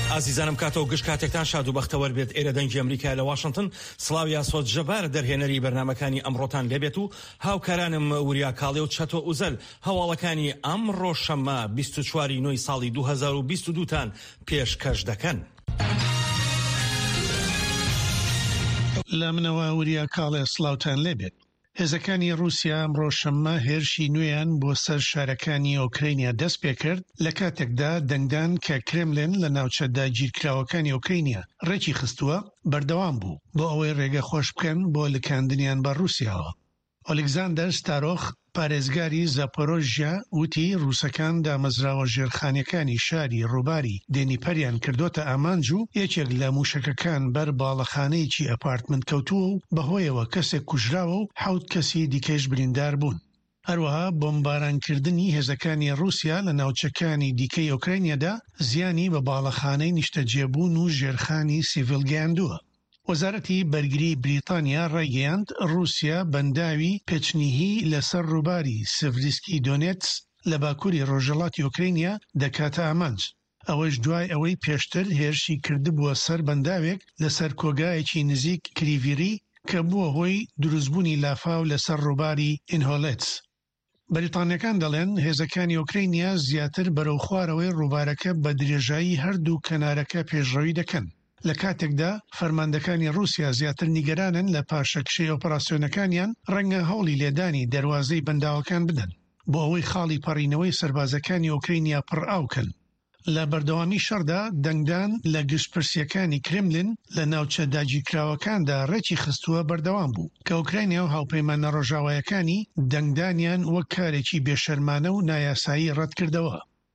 ئازیزانم کاتەوە گشت کاتێکتان شاد و بەختەوەر بێت. ئێرە دەنگی ئەمریکا لە واشنگتن سڵاوی ئاسۆت جەبار دەرهێنەری بەرنامەکانی ئەمڕۆتان لێبێت و هاوکارانم وریا کاڵێ و چەتۆ ئوزەل هەواڵەکانی ئەمڕۆ شەممە 24 نۆی ساڵی 2022 تان پێشکەش دەکەن. لە منەوە وریا کاڵێ سڵاوتان لێبێت. هێزەکانی رووسیا ئەمڕۆ شەممە هێرشی نوێیان بۆ سەر شارەکانی ئۆکراینیا دەست پێ کرد لە کاتێکدا دەنگدان کە کرێملین لە ناوچە داگیرکراوەکانی ئۆکراینیا ڕێکی خستووە بەردەوام بوو بۆ ئەوەی ڕێگە خۆش بکەن بۆ لکاندنیان بە رووسیاوە. ئۆلێکزاندەر ستارۆخ پارێزگاری زاپۆرۆژیا وتی رووسەکان دامەزراوە ژێرخانەکانی شاری ڕووباری دێنیپەریان کردوتە ئامانج و یەکێک لە موشەکەکان بەر باڵەخانەیەکی ئەپارتمنت کەوتووە و بەهۆیەوە کەسێک کوژراوە و 7 کەسی دیکەش بریندار بوون. هەروەها بۆمبارانکردنی هێزەکانی رووسیا لە ناوچەکانی دیکەی ئۆکراینیادا زیانی بە باڵەخانەی نیشتەجێبوون و ژێرخانی سیڤیل گەیاندووە. وەزارەتی بەرگری بریتانیا ڕایگەیاند رووسیا بەنداوی پێچنیهی لەسەر ڕووباری سڤریسکی دۆنێتس لە باکووری ڕۆژهەڵاتی ئۆکراینیا دەکاتە ئامانج. ئەوەش دوای ئەوەی پێشتر هێرشی کردبووە سەر بەنداوێک لەسەر کۆگایەکی نزیک کریڤیری کە بووە هۆی دروستبوونی لافاو لەسەر ڕووباری ئینهۆلێتس. بەریتانیەکان دەڵێن هێزەکانی ئۆکراینیا زیاتر بەرەو خوارەوەی ڕووبارەکە بە درێژایی هەردوو کەنارەکە پێشڕەوی دەکەن. لە کاتێکدا فەرماندەکانی رووسیا زیاتر نیگەرانن لە پاشەکشەی ئۆپەراسیۆنەکانیان ڕەنگە هەوڵی لێدانی دەواازەی بەنداوەکان بدەن بۆ ئەوەی خاڵی پەڕینەوەی سەربازەکانی ئۆکراینیا پڕ ئاوکەن. لە بەردەوامی شەڕدا دەنگدان لە گشتپرسیەکانی کرێملین لە ناوچە داگیرکراوەکاندا ڕێکی خستووە بەردەوام بوو کە ئۆکراینیا و هاوپەیمانە ڕۆژاوایەکانی دەنگدانیان وەک کارێکی بێشەرمانە و نایاسایی ڕەت کردەوە.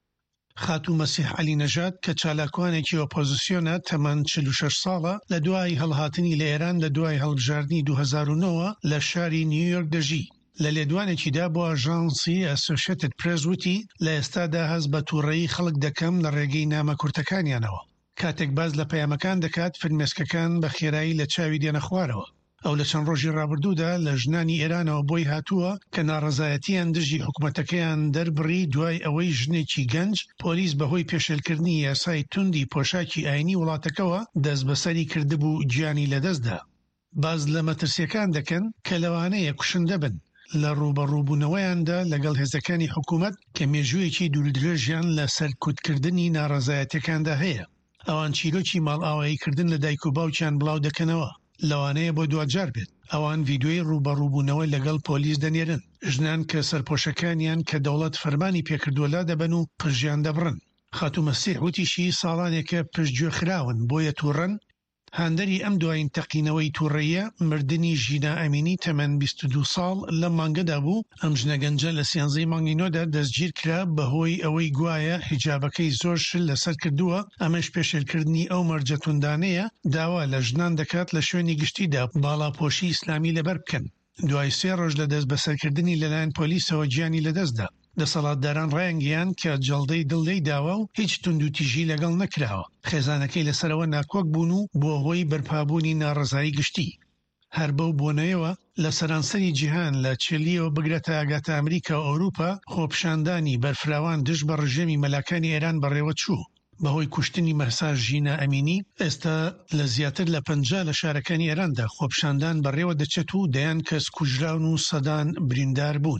خاتوو مەسیح عەلی نەژاد کە چالاکوانێکی ئۆپۆزیسیۆنە تەمەن 46 ساڵە لە دوای هەڵهاتنی لە ئێران لە دوای هەڵبژاردنی 2009 لە شاری نیویۆرک دەژی. لە لێدوانێکیدا بۆ ئاژانسی ئەسۆشیێتد پرێس وتی لە ئێستادا هەست بە تووڕەیی خەڵک دەکەم لە ڕێگەی نامە کورتەکانیانەوە. کاتێک باز لە پەیامەکان دەکات فرمێسکەکان بە خێرایی لە چاوی دێنە خوارەوە. ئەو لە چەند ڕۆژی ڕابردوودا لە ژنانی ئێرانەوە بۆی هاتووە کە ناڕەزایەتیان دژی حکوومەتەکەیان دەربڕی دوای ئەوەی ژنێکی گەنج پۆلیس بەهۆی پێشێلکردنی یاسای توندی پۆشاکی ئاینی وڵاتەکەەوە دەست بەسەری کردبوو گیانی لەدەستدا. باز لە مەترسیەکان دەکەن کە لەوانەیە کوشندە بن لە ڕوبەڕووبوونەوەیاندا لەگەڵ هێزەکانی حکوومەت کە مێژوویەکی دوورودرێژیان لە سەرکوتکردنی ناڕەزایەتەکاندا هەیە. ئەوان چیرۆکی ماڵئاواییکردن لە دایک و باوکیان بڵاو دەکەنەوە. لەوانەیە بۆ دوجار بێت ئەوان ڤیدیۆی ڕوبەڕووبوونەوە لەگەڵ پۆلیس دەنێرن. ژنان کە سەرپۆشەکانیان کە دەوڵەت فەرمانی پێکردووە لا دەبەن و قژیان دەبڕن. خاتوو مەسیح وتیشی ساڵانێکە پشتگوێ خراون بۆیە تووڕەن. هاندەری ئەم دوایین تەقینەوەی تووڕەیە مردنی ژینا ئەمینی تەمەن 22 ساڵ لە مانگەدا بوو. ئەم ژنە گەنجە لە 13 مانگی نۆدا دەستگیر کرا بەهۆی ئەوەی گوایە حیجابەکەی زۆر شل لەسەر کردووە. ئەمەش پێشێلکردنی ئەو مەرجە توندانەیە داوا لە ژنان دەکات لە شوێنی گشتیدا باڵاپۆشی ئیسلامی لەبەر بکەن. دوای 3 ڕۆژ لە دەست بەسەرکردنی لەلایەن پۆلیسەوە گیانی لەدەستدا. دەسەڵاتداران ڕایانگەیان کە جەڵدەی دڵدەی داوا و هیچ توندوتیژی لەگەڵ نەکراوە. خێزانەکەی لەسەرەوە ناکۆک بوون و بۆ هۆی بەرپابوونی ناڕەزایی گشتی. هەر بەو بۆنەوە لە سەرانسەری جیهان لە چلیەوە بگرێتە ئاگاتە ئەمریکا و ئەوروپا خۆپشاندانی بەرفراوان دژ بە ڕژێمی مەلاکانی ئێران بەڕێوە چوو. بەهۆی کوشتنی مەسا ژینا ئەمینی ئێستا لە زیاتر لە 50 لە شارەکانی ئێراندا خۆپشاندان بەڕێوە دەچێت و دەیان کەس کوژراون و سەدان بریندار بوون.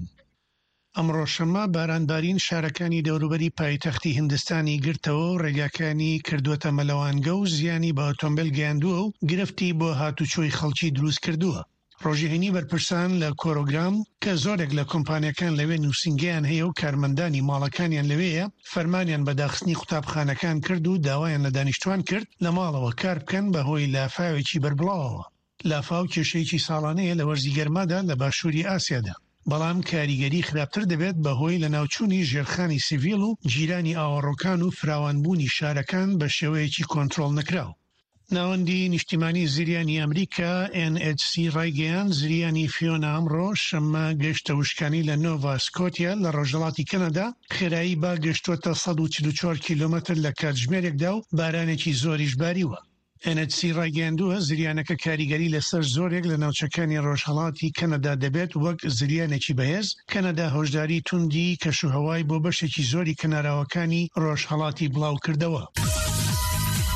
ئەمڕۆ شەممە بارانبارین شارەکانی دەوروبەری پایتەختی هیندستانی گرتەوە و ڕێگاکانی کردووەتە مەلەوانگە و زیانی بە ئۆتۆمبیل گەیاندووە و گرفتی بۆ هاتوچۆی خەڵکی دروست کردووە. ڕۆژێهێنی بەرپرسان لە کۆرۆگرام کە زۆرێک لە کۆمپانیەکان لەوێ نووسنگیان هەیە و کارمەندانی ماڵەکانیان لەوەیە فەرمانیان بە داخستنی قوتابخانەکان کرد و داوایان لە دانیشتوان کرد لە ماڵەوە کار بکەن بەهۆی لافاوێکی بەربڵاوەوە. لافاو کێشەیەکی ساڵانەیە لە وەرزی گەرمادا لە باشووری ئاسیادا. بەڵام کاریگەری خراپتر دەبێت بەهۆی لە ناوچوونی ژێرخانی سیڤیل و جیرانی ئاوەڕۆکان و فراوانبوونی شارەکان بە شێوەیەکی کۆنتڕۆڵ نەکراو. ناوەندی نیشتیمانی زریانی ئەمریکا NHC ڕایگەیان زریانی فیۆنا ئەمڕۆ شەممە گەشتە وشکانی لە نۆڤا سکۆتیا لە ڕۆژهەڵاتی کەنەدا خێرایی با گەشتوۆتە 144 کیلۆمەتر لە کاتژمێرێکدا و بارانێکی زۆریش باریوە. NHC ڕایگەیاندووە زریانەکە کاریگەری لەسەر زۆرێک لە ناوچەکانی ڕۆژهەڵاتی کەنەدا دەبێت وەک زریانێکی بەهێز. کەنەدا هۆشداری توندی کەشوهەوای بۆ بەشێکی زۆری کەناراوەکانی ڕۆژهەڵاتی بڵاو کردەوە.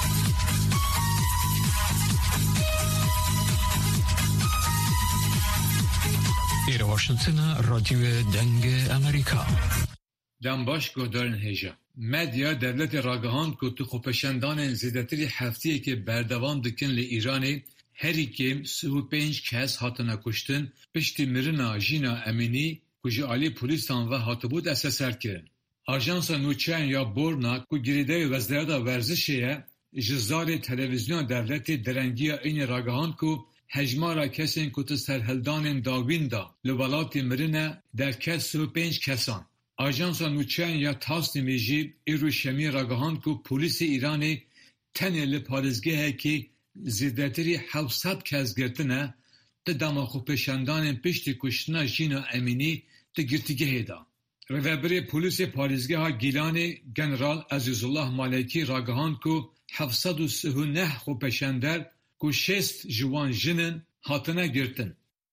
إلى واشنطن راديو دنگ أمريكا. دم باش گودارن هجا مدیا دولت راگهان که تو خوپشندان زیدتری هفتیه که بردوام دکن لی ایرانی هری کم 35 کس هاتنا کشتن پشتی مرنا جینا امینی کجی آلی پولیسان و هاتبود اساسر کرن. آژانس نوچین یا بورنا که گریده وزارت ورزشیه جزار تلویزیون دولت درنگی این راگهان که هجمارا کسین که سرهلدان داوین دا لولات مرنه در کس 35 کسان. آژانس نوچین یا تاس نمیجی ایرو شمی راگهان که پولیس ایرانی تنه لپارزگه که زیدتری 700 کس گرتنه ده دما خوپشندان پشتی کشتنا جینا امینی ده گرتگه دا. روابر پولیس پارزگه ها گیلان جنرال عزیزالله مالکی راگهان که 739 خوپشندر که 6 جوان جنن هاتنه گرتن.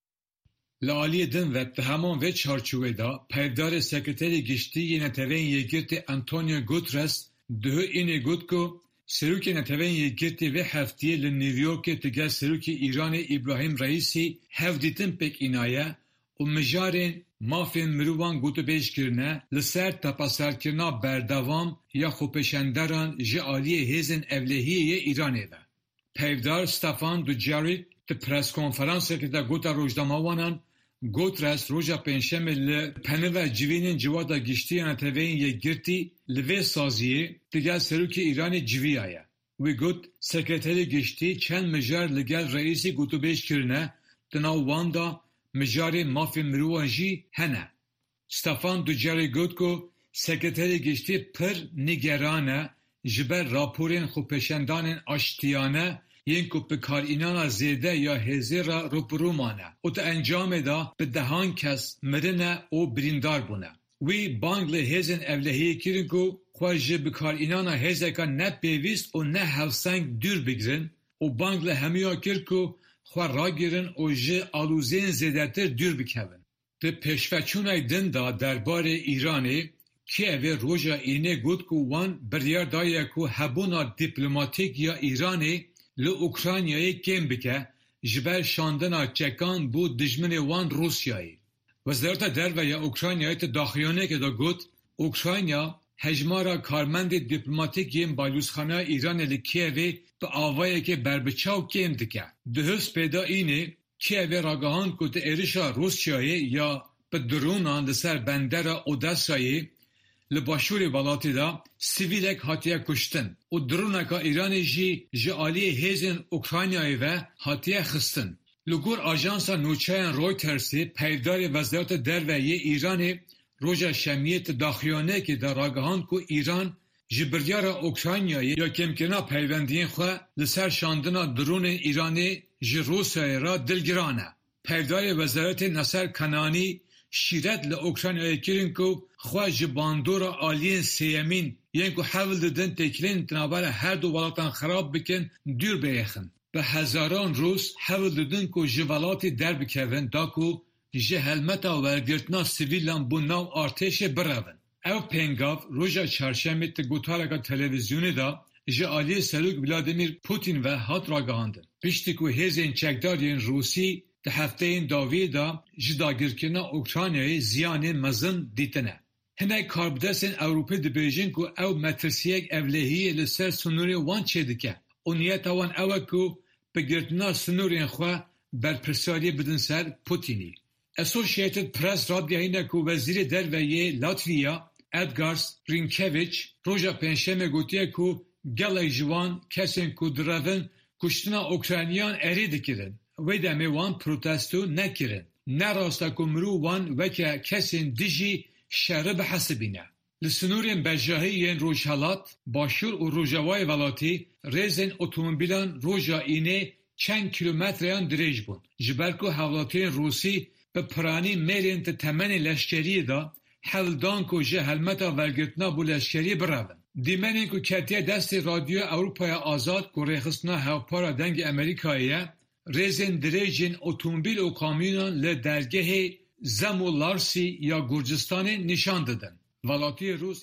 لالی دن و همان و چارچوه دا پیدار سکرتری گشتی نتوین یکیت انتونیو گوترس ده اینه گوت که سروک نتوین یکیتی و هفتیه لنیویورک تگه سروک ایران ابراهیم رئیسی هفدیتن پک اینایه و مجارین مافین مروان گوتو بیش کرنه لسر تپاسر کرنا بردوام یا خوپشندران جعالی هیزن اولهیه ایرانه ده. پیدار ستفان دوجاریک ده پرس کنفرانس که ده گوتا روزداماوانان گوترس روژا پنجشنبه لپنل جوینین جوادا گشتی نتوین یک گرتی لوی سازیه دیگر سروک ایران جوی آیا. وی گوت سکرتری گشتی چند مجار لگل رئیسی گوتو بیش کرنه دناو واندا مجار مافی مروانجی هنه. ستفان دوجاری گوت که سکرتری گشتی پر نگرانه جبر راپورین خوپشندان آشتیانه ین که بکار اینانا زیده یا هزی را روپرومانه و تا انجام دا به دهان کس مرنه و بریندار بونه. وی بانگ لحیزن اولهی کرن که خواهی بکار اینانا هزه که نه پیویست و نه هفسنگ دور بگرن و بانگ لحمیا کرن که خواه را گیرن و جه آلوزین زیده تر دور بکون. ده پیشفچونای دن دا دربار ایرانی که اوه روژا اینه گود که وان بریار دایه که هبونا دیپلماتیک یا ایرانی ل اوکراینای کم بکه جبر شاندنا چکان بو دجمن وان روسیایی. وزارت درباره اوکراینای داخلیانه که دا گفت اوکراینیا هجمارا کارمند دیپلماتیک یم بالوسخانه ایران لکیوی به آوایی که بربچاو کم دکه. دهست پیدا اینه کیوی راگهان که ایرشا روسیایی یا به درونان لسر بندر اودسایی لباشور ولاتی دا سیویلک هاتیه کشتن و درونکا ایرانی جی آلی هیزن اوکراینیای و هاتیه خستن. لگور آژانسا نوچین رویترسی پیدار وزارت درباره ایرانی روژا شمیت داخلیانه که در راگهان که ایران جبریار اوکراینیای یا کمکنا پیوندین خواه لسر شاندنا درون ایرانی جی روسیای را دلگرانه. پیدار وزارت نصر کنانی شیرت لأوکراینیای کرن که خواه جباندورا آلین سیمین یعنی که حول دادن تکلین تنابر هر دو ولاتان خراب بکن دور بیخن. به هزاران روز حول دادن که جوالاتی در بکوین دا که جه هلمتا ورگرتنا سیویلان بو ناو آرتش براون. او پنگاو روژا چارشنبه تگوتارکا تلویزیونی دا جه آلی سلوک ولادیمیر پوتین و هات راگهاندن. پیشتی که هیزین چکدارین روسی ده هفته این داوی دا جداگیرکنا اوکراینیای زیان مزن دیتنه. هنه کاربدستین اوروپی دی بیجین که او مترسیک اولهی لسر سنوری وان چه دکه. و نیت وان اوه که بگیرتنا سنورین خواه برپرساری بدن سر پوتینی. اسوشیتد پرس رادگاهینه که وزیر درباره لاتویا ادگارس رینکویچ روژا پنجشنبه گوتیه که گله جوان کسین که درون کشتنا اوکراینیان اری دکیرن. وی دمی وان پروتستو نکرن. نراستا که مرو وان وکه کسین دیجی شهر به حسبینه. لسنورین بجاهیین روژهالات باشور و روژاوای ولاتی ریزن اتومبیلان روژا اینه چند کیلومتریان دریج بون. جبرکو حولاتین روسی به پرانی میرین تمن لشکری دا حلدان که جه هلمتا ورگرتنا بو لشکری براون. دیمنین که کتیه دست رادیو اروپای آزاد که ریخستنا هاوپارا دنگ امریکاییه ریزن دریجین اتومبیل و کامیونان لدرگه زمو لارسی یا گرجستان نشان دادن. ولاتی روس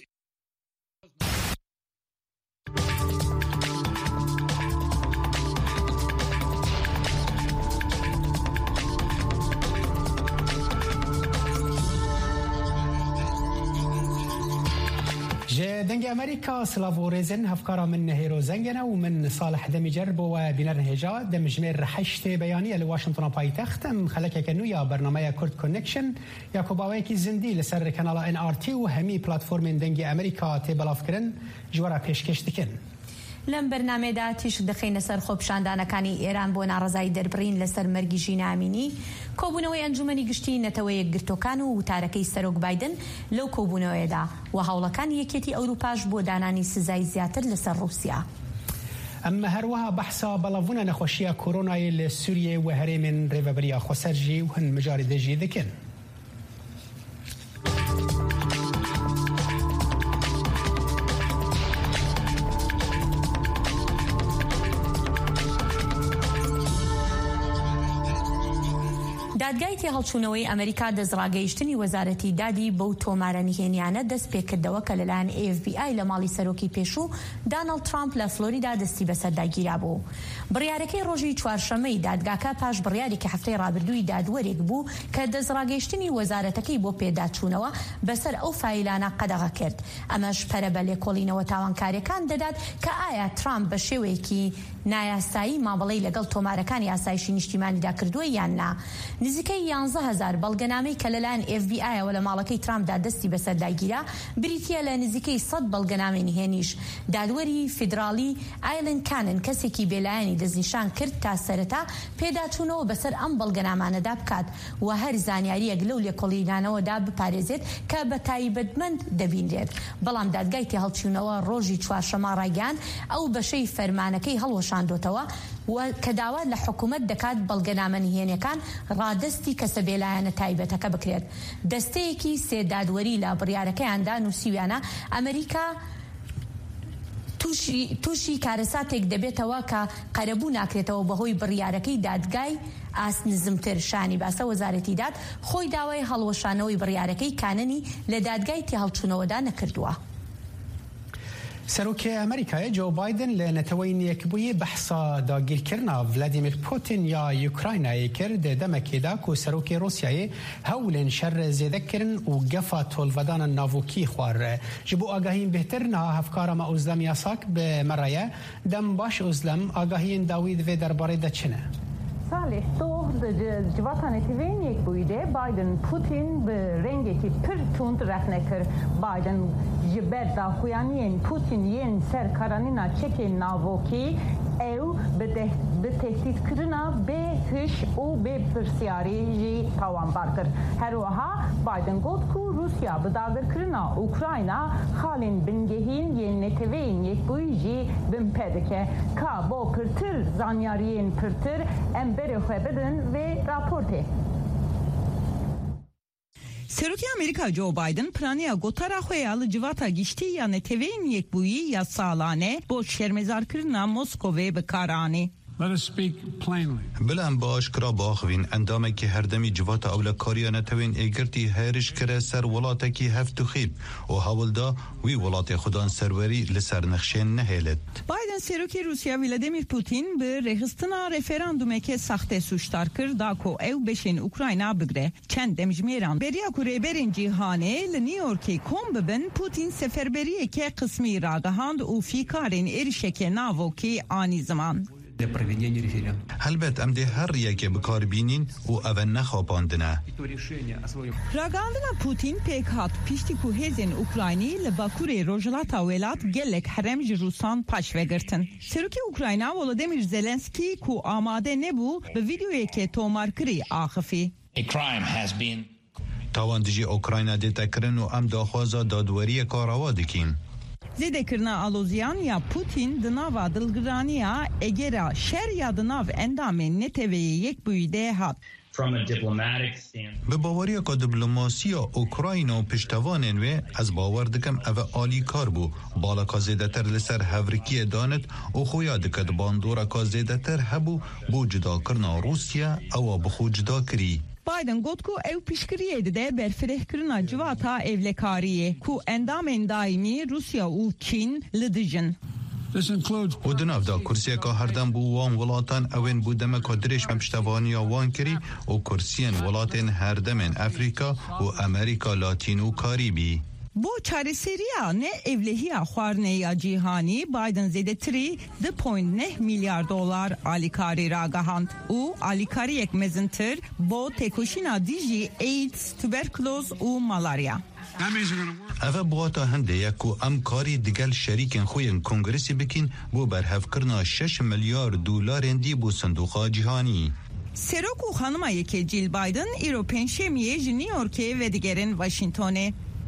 دنگ امریکا سلاووريزن هفكارا من هيرو زنجنا ومن صالح دمجرب وبنر هجا دمجمير حشت بيانية لواشنطن بايتخت خلك كنويا برنامج كورت كونكشن ياكوباويكي زندي لسر كنال NRT وهمي بلاتفورم دنگ امریکا تبلافكرن جوارا پیشکش دکن. لەم بەرنامەدا تیش دەخینە سەر خۆپیشاندانەکانی ئێران بۆ ناڕەزایی دەربڕین لەسەر مەرگی ژینە ئامینی، کۆبوونەوەی ئەنجومەنی گشتی نەتەوە یەکگرتوەکان و وتارەکەی سەرۆک بایدن لەو کۆبوونەوەیەدا و هەوڵەکان یەکێتی ئەوروپاش بۆ دانانی سزای زیاتر لەسەر رووسیا. ئەمە هەروەها بەحسا بەڵەڤوونە نەخۆشیە کۆرۆنای لە سووریە و هەرێمن ڕێبەبەریا خۆسەرژی و هەن مجاری دەژی دەکەن. دادگای تێهەڵچوونەوەی ئەمریکا دەستڕاگەیشتنی وەزارەتی دادی بەو تۆمارە نهێنیانە دەست پێکردەوە کە لەلایەن FBI لە ماڵی سەرۆکی پێشوو دانەڵد ترامپ لە فلۆریدا دەستی بەسەرداگیرا بوو. بڕیارەکەی ڕۆژی چوارشەمەی دادگاکە پاش بڕیارێکی هەفتەی ڕابردووی دادوەرێک بوو کە دەستڕاگەیشتنی وەزارەتەکەی بۆ پێداچوونەوە بەسەر ئەو فایلانە قەدەغە کرد. ئەمەش پەرە بە لێکۆڵینەوە تاوانکاریەکان دەدات کە ئایا ترامپ بە شێوەیەکی نایاسایی مابەڵەی لەگەڵ تۆمارەکانی یاسایشی نیشتیمانیدا کردووە یان نا. نزیکەی 11,000 بەڵگەنامەی کە لەلایەن FBI و لە ماڵەکەی ترامپدا دەستی بەسەرداگیرا بریتیە لە نزیکەی 100 بەڵگەنامەی نهێنیش. دادوەری فیدرالی ئایلن کانن کەسێکی بێلایەنی دەستنیشان کرد تا سەرەتا پێداچوونەوە بەسەر ئەم بەڵگەنامانەدا بکات و هەر زانیاریەک لەو لێکۆڵینانەوەدا بپارێزێت کە بە تایبەتمەند دەبینرێت. بەڵام دادگای تێهەڵچوونەوە ڕۆژی چوارشەمە ڕایگەیاند ئەو بەشەی فەرمانەکەی هەڵوەشاندۆتەوە کە داوا لە حکوومەت دەکات بەڵگەنامە نهێنیەکان ڕادستی کەسە بێلایەنە تایبەتەکە بکرێت. دەستەیەکی سێدادوەری لە بڕیارەکەیاندا نووسیویانە ئەمریکا تووشی کارەساتێک دەبێتەوە کە قەرەبوو ناکرێتەوە بەهۆی بڕیارەکەی دادگای ئاسنزمتر. شانی باسە وەزارەتی داد خۆی داوای هەڵوەشانەوەی بڕیارەکەی کاننی لە دادگای تێهەڵچوونەوەدا نەکردووە. سەرۆکی ئەمریکای جو بایدن لە نەتەوەی نێکبووی بەحسا داگیرکردنا ڤلادیمیر پوتین یا یوکراینایە کرد دەمەکێدا و سەرۆکی رووسیایە هەولێن شەر زێدەکردن و گەفا تۆڵڤەدانە ناڤۆکی خوارە ji بۆ ئاگاهین بهتر نها هەفکارەمە ئوزلەم یاساک بمەڕەیە دەم باش ئوزلەم ئاگاهین داوی divê derbarê de çi ne? Salih Doğ civatan etivên yekbûyî Biden Putin bi rengekî pir tund rexne kir. Biden ji ber daxuyaniyên Putin yên ser karanîna çekên navokî ew bi tehdîtkirina bê hiş û bê pirsiyarî jî tawanbar kir. Her wiha Biden got ku Rusya bi dagirkirina Ukrayna xalên bingehîn yên neteweyên yekbûyî jî bin pê dike. Ka bo pirtir zanyariyên pirtir em berê xwe bidin vê raportê. سەرۆکی ئەمریکا جو بایدن پرانەیە گۆتارا خۆیان لە جڤاتا گشتی یا نەتەوەیên یەکبوویی یا ساڵانێ بۆ شێرمەزارکردنا مۆسکۆڤێ بەکارانێ. بلان باش کرا باخوین اندامکی هردمی جوات اولکاریا نتوین ایگرتی هرش کره سر ولاتکی هفت و خیب و حولدا وی ولات خودان سروری لسر نخشین نهیلد. بایدن سەرۆکی رووسیا ڤلادیمیر پوتین به رهستنا رفراندومێکی ساخته سوشتار کرد داکو او بشین اوکراینا بگره. چند دمجمیران بریا کو ریبرین جیهانه لنیورکی کم ببن پوتین سفربریه که قسمی راگهاند و فیکارین ارشک ناوکی آنی زمان. هەلبەت ئەم دێ هەر یەکێ بکاربینین و ئەوە نەخۆپاندنە. راگەاندنا پوتین پێک هات پشتی ku hêzên Ukraynî li Bakurê Rojhilata Welat gelek herem ji Rûsan paş vegirtin. Serokê Ukrayna Volodymyr Zelenskî ku amade nebû bi vîdeoyekê tomarkirî axifî. Tawan dijî Ukrayna dêtekirin û em daxwaza dadweriyeka rawa dikin. Zêdekirina aloziyan ya Putin di nava dilgiraniya egera şer ya di nav endamên neteweyê yekbûyî de hat. Bi baweriyeka dîplomasiya Ukrayna û piştevanên wê ez bawer dikim ev alîkar bû. Baleka zêdetir li ser hevrikiyê danit û xuya dike di bandoreka zêdetir hebû bû cidakirina Rûsya ewa bi xwe cida kirî. Biden got ku ew piştgiriyê dide berfirehkirina civata evlekariyê ku endamên daimî Rusya û Çîn li dijin. û di nav da kursiyeka herdem bû wan welatan ewên bû demeka dirêj me piştevaniya wan kirî û kursiyên welatên herdemên Efrîka û Amerîka Latîn û Karîbî. بو چارەسەریە نە ئێڤلەهیە خواردنەیە جیهانی بایدن زێدەتری 2.9 میلیارد دلار ئالیکاری ڕاگەهاند و ئالیکاریەک مەزنتر بۆ تێکۆشینا دیژی ئەیدز توبەرکلۆز و مالاریا. ئەvە بواتە هەندێک و ئەم کاری دیگەل شەریکên xwe yên kongressê bikin بۆ berhevkirina 6 milyar dolarên dî bû sindoqa cîhanî. Serok û xanima yekê Jill Biden îro pênçemiyê ji New Yorkê ve digerin Washingtonê.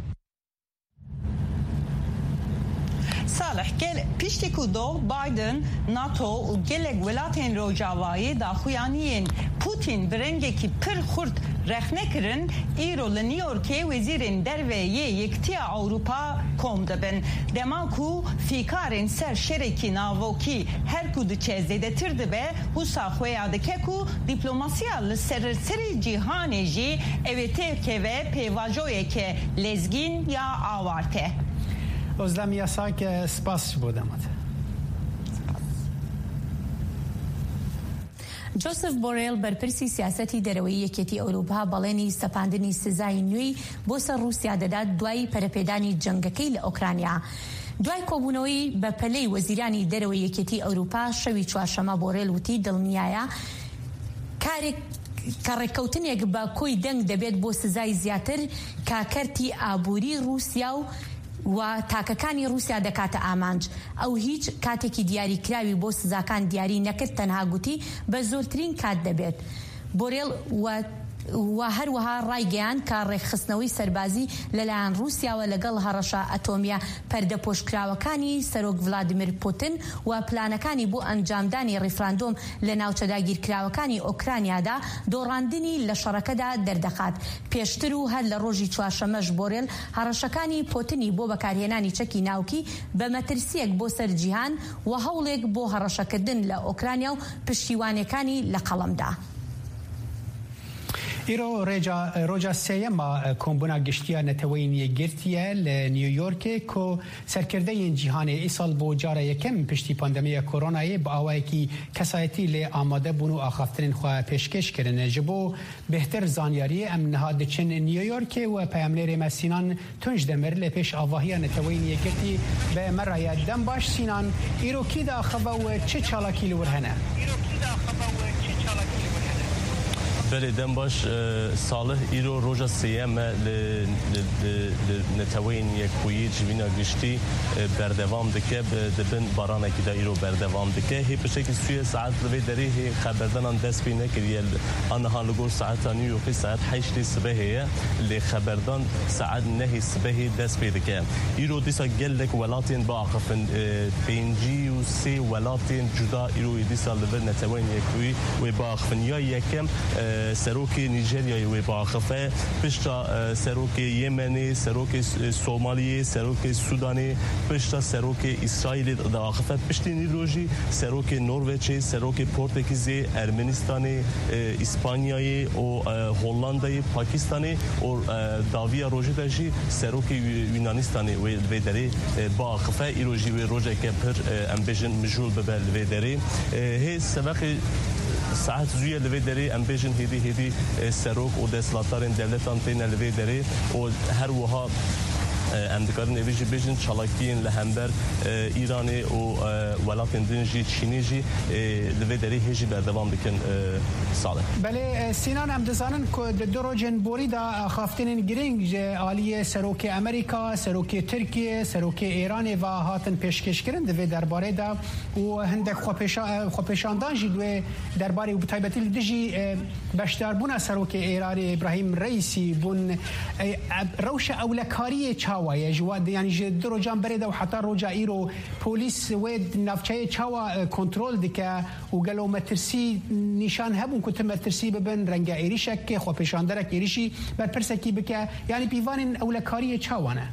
Salih gel piştî ku do Biden, NATO û gelek welatên Rojavayê daxuyaniyên Putin bi rengekî pir xurt rexnekirin îro li New Yorkê wezîrên derve yê Yektiya Ewropa kom dibin. Dema ku fîkarên ser şerekî navokî her ku diçe zêdetir dibe wisa xwe ya dike ku dîplomasiya li serserî cîhanê jî ev ê têkeve pêvajoyeke lezgîn ya awarte. Özlem Yasak spas bu demet. جۆسف بۆڕێل بەرپرسی سیاسەتی دەرەوەی یەکێتی ئەوروپا بەڵێنی سەپاندنی سزای نوێی بۆ سەر رووسیا دەدات دوای پەرەپێدانی جەنگەکەی لە ئۆکرانیا. دوای کۆبوونەوەی بە پەلەی وەزیرانی دەرەوەی یەکێتی ئەوروپا شەوی چوارشەمە بۆڕێل وتی دڵنیایە کەڕێککەوتنێک بە کۆی دەنگ دەبێت بۆ سزای زیاتر کاکەرتی ئابووری رووسیا و تاکەکانی رووسیا دەکاتە ئامانج. ئەو هیچ کاتێکی دیاریکراوی بۆ سزاکان دیاری نەکرد، تەنها گوتی بە زۆرترین کات دەبێت. بۆڕێل و هەروەها ڕایگەیاند کە ڕێکخستنەوەی سەربازی لەلایەن رووسیاوە لەگەڵ هەڕەشە ئەتۆمیە پەردەپۆشکراوەکانی سەرۆک ڤلادیمیر پوتین و پلانەکانی بۆ ئەنجامدانی ڕیفراندۆم لە ناوچە داگیرکراوەکانی ئۆکرانیادا دۆڕاندنی لە شەڕەکەدا دەردەخات. پێشتر و هەر لە ڕۆژی چوارشەمەش بۆڕێل هەڕەشەکانی پوتینی بۆ بەکارهێنانی چەکی ناوکی بە مەترسیەک بۆ سەر جیهان و هەوڵێک بۆ هەڕەشەکردن لە ئۆکرانیا و پشتیوانەکانی لە قەڵەمدا. ایرو روجا سیما کمبونا گشتیا نتوین یگرتیه ل نیویورک کو سرکرده این جهان ایسال بو جاره یکم پشتی پاندمی کرونا با آوایی کی کسایتی ل آماده بونو آخافترین خواه پیشکش کرنه جبو بهتر زانیاری ام نهاد چن نیویورک و پیاملیر مسینان تونج دمر ل پیش آواهی نتوین یگرتی به مرای دم باش سینان ایرو کی دا خبا و چه چالاکی لورهنه بله دم باش صالح ایرو روزا سیام نتوین یک کویی جوینا گشتی بردوام دکه دبن بارانه که دا ایرو بردوام دکه هی بشکل سوی ساعت لوی داری هی خبردن آن دست بینه کریه آنها لگور ساعت نیویورکی ساعت 8 صبحیه لی خبردن ساعت 9 صبحی دست بیده که ایرو دیسا گلک ولاتین با آخفن 53 ولاتین جدا ایرو دیسا لور نتوین یک کویی و با آخفن یا یکم سروکی نیجریایی و باخفه پشتا سروکی یمنی سروکی سومالی سروکی سودانی پشتا سروکی اسرائیل داخفه پشتی نیروژی سروکی نروژی سروکی پرتغالی ارمنستانی اسپانیایی و هلندی پاکستانی و داویا روژی داشی سروکی یونانستانی و دری باخفه ایروژی و روژه که پر امبیشن مجهول ببل و دری هی سبقی ساعت زویه لوی داری امبیشن هدی سروک و دستلاتارین دولتان تین لوی داری و هر وها امدکارن اویجی بیشن چالاکین لهمبر ایرانی و ولاتین دنجی چینیجی لوی داری هیچی بردوام بکن ساله. بله سینان امدزانن که دروجن بوری دا خافتین گرینگ عالیه سروک امریکا، سروک ترکیه، سروک ایران و هاتن پیشکش کردن دوی درباره دا و هندک خوپیشاندان جی دوی درباره و بطایبتی لدیجی بشتربون سروک ایران ابراهیم رئیسی بون روش اولکاری چاوا یجواد یعنی درو جان برده و حتی روجا ایرو پلیس ود نفچه چاوا کنترل دکه و گلو مترسی نشان هبون که مترسی ببن رنگ ایریشک خو پیشاندرک ایریشی بر پرسکی بکه یعنی پیوان اولکاری چاوانه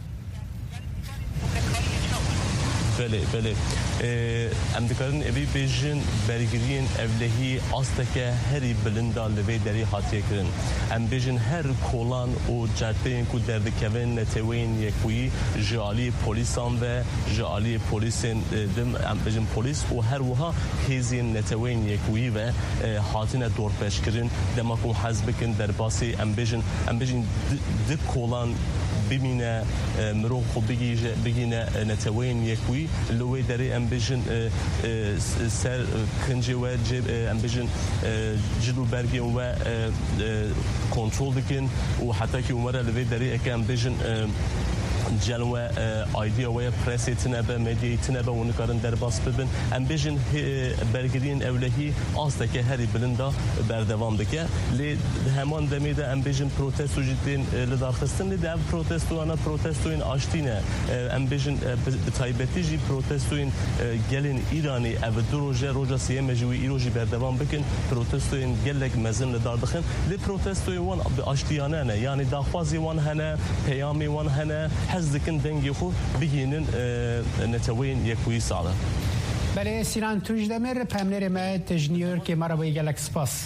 بله امدکارن اوی بیجن برگرین اولهی آستکه هری بلندا لوی دری حاتیه کرن ام بیجن هر کولان و جرتین کو دردکوین نتوین یکوی جالی پولیسان و جالی پولیسین دم ام بیجن پولیس و هر وها هیزین نتوین یکوی و حاتین دور پیش کرن دماکم حزب کن در باسی ام بیجن د کولان ببینه مرو خو بگینه نتوین یکوی لوی داری ام بجن سر کنجی و جب ام بجن جلو برگی و کنترل دکن و حتی که عمره لوی داری اکم بجن جلوه آیدیا و پرسی تنبه مدیای تنبه و نکارن در باس ببین ام بیشن برگرین اولهی آسته که هری بلندا بردوام دکه لی همان دمیده ام بیشن پروتستو جدین لدارخستن لی دو پروتستو آنا پروتستو این آشتینه ام بیشن بتایبتی جی پروتستو این گلین ایرانی او دو روژه سیمه جوی ایروژی بردوام بکن پروتستو این گلک مزن لدار دخن لی پروتستو این آشتیانه نه یعنی داخوازی وان هنه پیامی وان هنه حز دکن دنگی خو بگینن نتوین یکوی ساله بله سیران توش دمر پمنر ما تجنیور که مرا با گلک سپاس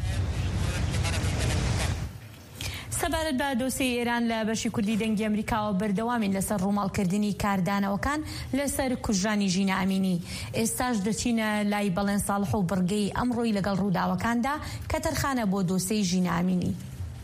سەبارەت بە دۆسەی ئێران لە بەشی کوردی دەنگی ئەمریکاوە بەردەوامین لەسەر ڕووماڵکردنی کاردانەوەکان لەسەر کوژرانی ژینە ئەمینی ئێستاش دەچینە لای بەڵێن ساڵح و بڕگەی ئەمڕۆی لەگەڵ ڕووداوەکاندا کە تەرخانە بۆ دۆسەی ژینە ئەمینی.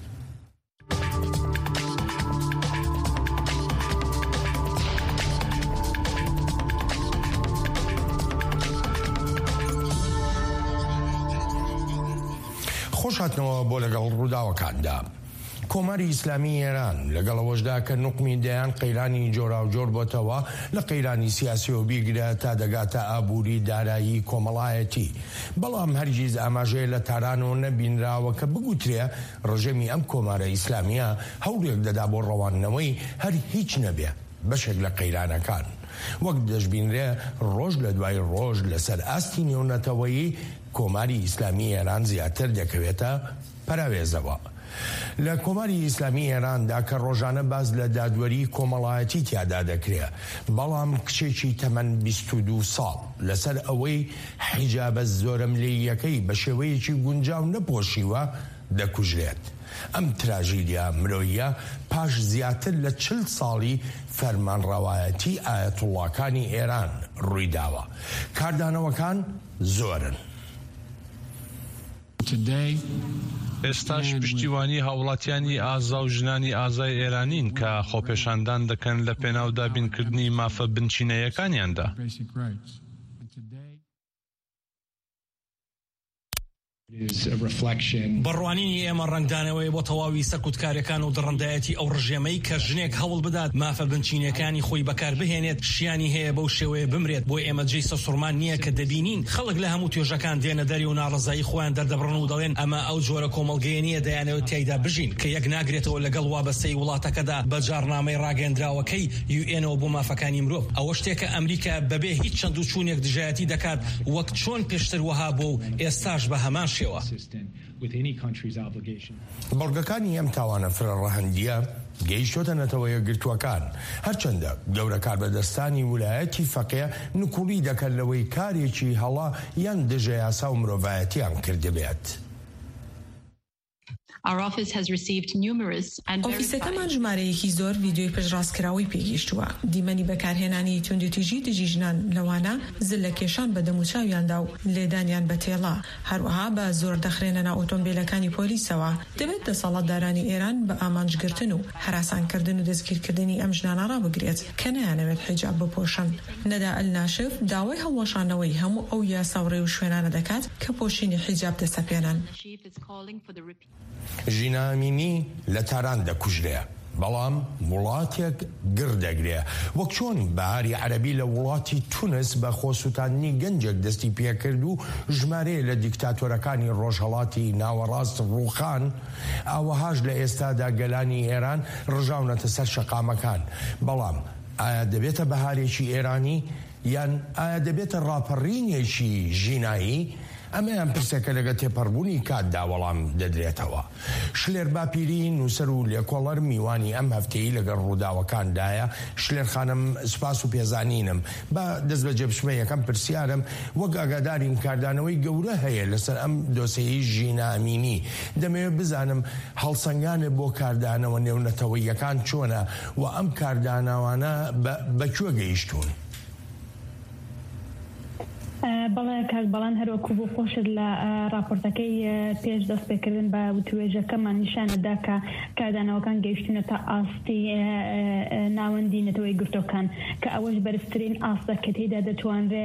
خۆشهاتنەوە بۆ لەگەڵ ڕووداوەکاندا. کۆماری ئیسلامی ئێران لەگەڵەوەشدا کە نوقمی دەیان قەیرانی جۆرا و جۆر بۆتەوە لە قەیرانی سیاسی و بیگرە تا دەگاتە ئابووری دارایی کۆمەڵایەتی. بەڵام هەرگیز ئاماژەیە لە تارانەوە نەبینراوە کە بگوترێ ڕژێمی ئەم کۆمارە ئیسلامیە هەوڵێک دەدا بۆ ڕەوانەوەی هەر هیچ نەبێ بەشێک لە قەیرانەکان. وەک دەشبینرێ ڕۆژ لە دوای ڕۆژ لەسەر ئاستی نێونەتەوەیی کۆماری ئیسلامی ئێران زیاتر دەکەوێتە پەراوێزەوە. لە کۆماری ئیسلامی ئێراندا کە ڕۆژانە باز لە دادوەری کۆمەڵایەتی تیادا دەکرێت بەڵام کچێکی تەمەن 22 ساڵ لەسەر ئەوەی حیجابە زۆرە ملەیەکەی بە شێوەیەکی گونجاو نەپۆشیوە دەکوژرێت. ئەم تراژیدیا مرۆیە پاش زیاتر لە 40 ساڵی فەرمانڕەوایەتی ئایەتوڵڵاکانی ئێران ڕوویداوە. کاردانەوەکان زۆرن. ئێستاش پشتیوانی هاوڵاتیانی ئازا و ژنانی ئازای ئێرانین کە خۆپێشاندان دەکەن لە پێناو دابینکردنی مافە بنچینەیەکانیاندا. بڕوانینی ئێمە ڕنگدانەوەی بۆ تەواوی سەرکوتکاریەکان و دڕندایەتی ئەو ڕژێمەی کە ژنێک هەوڵ بدات مافە بنچینەکانی خۆی بەکار بهێنێت شیانی هەیە بەو شێوەیە بمرێت. بۆ ئێمە جێی سەسوورمان نییە کە دەبینین خەڵک لە هەموو توێژەکان دێنە دەری و ناڕزایی خۆیان دەردەبڕن و دەڵێن ئەمە ئەو جۆرە کۆمەڵگەیە نیە دەیانەوە تیایدا بژین کە یەک ناگرێتەوە لەگەڵ وابەستەی وڵاتەکەدا بە جارنامەی ڕاگەندراوەکەی UN بۆ مافەکانی مرۆڤ. ئەوە شتێکە ئەمریکا بەبێ هیچ چەند و چوونێک دژایەتی دەکات وەک چۆن پێشتر وەها بوو و ئێستاش بە هەمان شێوە. بەڵگەکانی ئەم تاوانە فرەڕەهەندیە گەیشتۆتە نەتەوەیە گرتووەکان هەرچەندە گەورە کاربەدەستانی ویلایەتی فەقێ نکوڵی دەکەن لەوەی کارێکی هەڵا یان دژە یاسا و مرۆڤایەتیان کردبێت. ئۆفیسەکەمان ژمارەیەکی زۆر ڤیدیۆی پشتڕاستکراوی پێگەیشتووە. دیمەنی بەکارهێنانی توندوتیژی دژی ژنان لەوانە زل لە کێشان بە دەموچاویاندا و لێدانیان بە تێڵا هەروەها بە زۆر دەخرێنەنا ئۆتۆمبیلەکانی پۆلیسەوە. دەبێت دەسەڵاتدارانی ئێران بە ئامانجگرتن و هەراسانکردن و دەستگیرکردنی ئەم ژنانە ڕابگرێت کە نەیانەوێت حیجاب بپۆشن. نەدا ئەلناشف داوای هەڵوەشانەوەی هەموو ئەو یاساوڕێ و شوێنانە دەکات کە پۆشینی حیجاب دەسەپێنن. ژینە ئەمینی لە تاران دەکوژرێ بەڵام وڵاتێک گردەگرێ وەک چۆن بەهاری عەرەبی لە وڵاتی تونس بە خۆسووتاندنی گەنجێک دەستی پێکرد و ژمارەیە لە دیکتاتۆرەکانی ڕۆژهەڵاتی ناوەڕاست ڕووخان ئاوەهاش لە ئێستادا گەلانی ئێران ڕژاونەتە سەر شەقامەکان. بەڵام ئایا دەبێتە بەهارێکی ئێرانی یان ئایا دەبێتە ڕاپەڕینێکی ژینایی؟ ئەمەیان پرسێکە لەگە تێپەڕبوونی کاتدا وەڵام دەدرێتەوە. شلێر باپیری نووسەر و لێکۆڵەر میوانی ئەم هەفتەیە لەگەڵ ڕووداوەکاندایە. شلێر خانم سوپاس و پێزانینم بە دەست بە جێبشمە یەکەم پرسیارم وەک ئاگادارین کاردانەوەی گەورە هەیە لەسەر ئەم دۆسەیەی ژینە ئەمینی. دەمەوێت بزانم هەڵسەنگانە بۆ کاردانەوە نێونەتەوەیەکان چۆنە و ئەم کارداناوانە بەکوێ گەیشتون؟ بەڵێ کاک بەڵان هەروەکو بۆ خۆشت لە راپۆرتەکەی پێش دەست پێکردن بە وتوێژەکەمان نیشانەدا کە کاردانەوەکان گەیشتونە تا ئاستی ناوەندی نەتەوەی گرتوەکان کە ئەوەش بەرزترین ئاستە کە تێدا دەتوانرێ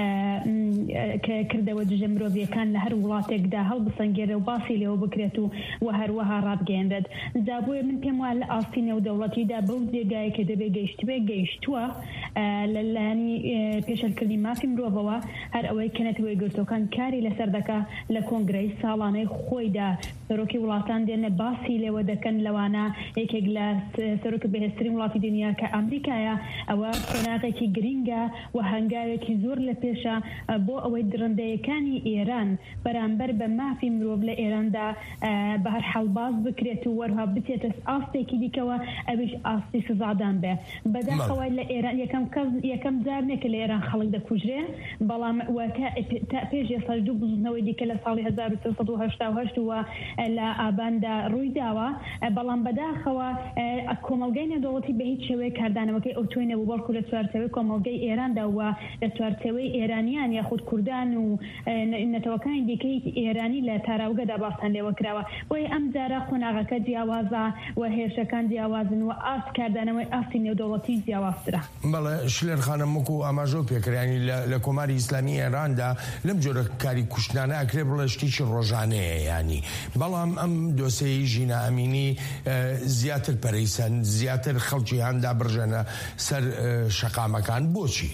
کە کردەوە دژە مرۆڤیەکان لە هەر وڵاتێکدا هەڵبسەنگێرە و باسی لێەوە بکرێت و هەروەها ڕابگەێنرێت جابۆیە من پێم وایە لە ئاستی نێودەوڵەتیدا بەو جێگایە کە دەبێ گەیشتووە لەلایەنی پێشەلکردنی مافی مرۆڤەوە هەر ئەوەی کە نەتەوەی گرتوەکان کاری لەسەر دەکا لە کۆنگرەی ساڵانەی خۆیدا سەرۆکی وڵاتان دێنە باسی لێوە دەکەن لەوانە یەکێک لە سەرۆک بەهێزترین وڵاتی دنیا کە ئەمریکایە ئەوە قۆناغێکی گرینگە و هەنگاوێکی زۆر لە پێشە بۆ ئەوەی درڕندەیەکانی ئێران بەرامبەر بە مافی مرۆڤ لە ئێراندا بە هەر حەڵباز بکرێت و وەرها بچێتە ئاستێکی دیکەوە ئەویش ئاستی سزادان بێ بەداخەوە لە ئێران یەکەم جارنێکە لە ئێران خەڵک دەکوژرێ بەڵام تا پێش ێستا دوو بزنەوەی دیکە لە ساڵی 1970 و لە ئاباندا ڕووی داوە بەڵام بەداخەوە کۆمەلگەی نێودەوڵەتی بە هیچ شێوەیە کاردانەوەکەی ئەو توێنە بوو بەڵکو لە چوارچێوەی کۆمەلگەی ئێراندا وە لە چوارچێوەی ئێرانیان یاخود کوردان و نەتەوەکانی دیکەی ئێرانی لە تاراوگەدا باسان لێوە کراوە بۆیە ئەم جارە قۆناغەکە جیاوازە و هێرشەکان جیاوازن و ئاست کاردانەوەی ئاستی نێودەوڵەتی جیاوازترە. بەڵێ شلێر خانم وەکو ئاماژۆ پێکرانی لە کۆماری ئیسلامی ئێراندا لەم جۆرە کاری کوشتانە ئەکرێ بڵێ شتێکی ڕۆژانەیە ینی بەڵام ئەم دۆسەی ژینە ئەمینی زیاتر پەرەیسەن زیاتر خەڵکی هەندا بڕژەنە سەر شەقامەکان بۆچی؟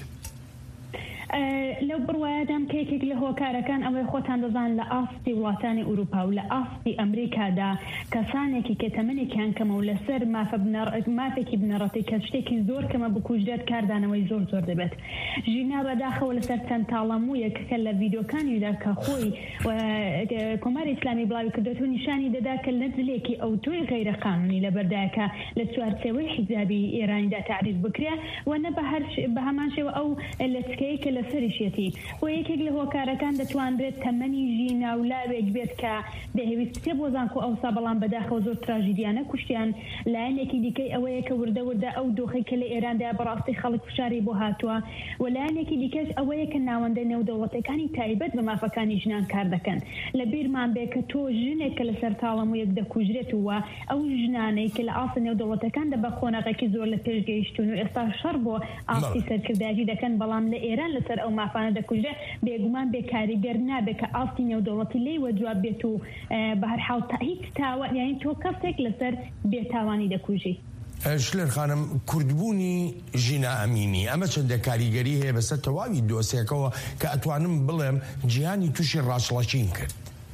لەو بڕوایەدام کە یەکێک لە هۆکارەکان ئەوەی خۆتان دەزان لە ئاستی وڵاتانی ئوروپا و لە ئاستی ئەمریکادا کەسانێکی کە تەمەنێکیان کەمە و لەسەر مافێکی بنەڕەتی کە شتێکی زۆر کەمە بکوژدێت کاردانەوەی زۆر دەبێت ژینا بەداخەوە لەسەر چەند تاڵەموویەک کە لە ڤیدۆکانیدا کە خۆی کۆماری ئیسلامی بڵاوی کردوێت و نیشانی دەدا کە نەجلێکی ئەو تۆی غەیرەقانونی لەبەردایکە لە چوارچێوەی حیجابی ئێرانیدا تعریف بکرێ و نە بە هەمان شێوە ئەو لەچکەیە کە لەسەریشێتی بۆ یەکێک لە هۆکارەکان دەتوانرێت تەمەنی ژینا و لاوێک بێت کە دەهێویست بچێ بۆ زانکۆ ئەوسا بەڵام بەداخەوە زۆر تراژیدیانە کوشتیان لایەنێکی دیکەی ئەوەیە کە وردە ئەو دۆخی کە لە ئێراندا بەڕاستی خەڵک فشاری بۆ هاتووە و لایەنێکی دیکەش ئەوەیە کە ناوەندە نێودەوڵەتەکانی تایبەت بە مافەکانی ژنان کار دەکەن لە بیرمان بێ کە تۆ ژنێک کە لەسەر تاڵەموویەک دەکوژرێت وە ئەو ژنانەی کە لە ئاسە نێودەوڵەتەکان دەبە خۆناغێکی زۆر لە پێش گەیشتون و ئێستا شەڕ بۆ ئاستی سەرکرداژی دەکەن بەڵام لە ئێران لەسەر ئەو مافانە دەکوژێ بێگومان بێکاریگەر نابێ کە ئاستی نێودەوڵەتی لێی وەجواب بێت و بە هەر حاڵ هیچ تاوە یعنی تۆ کەسێک لەسەر بێتاوانی دەکوژی. شلێر خانم کوردبوونی ژینە ئەمینی ئەمە چەندە کاریگەری هەیە بەسەر تەواوی دۆسێکەوە کە ئەتوانم بڵێم جیهانی تووشی ڕاستڵەچین کرد.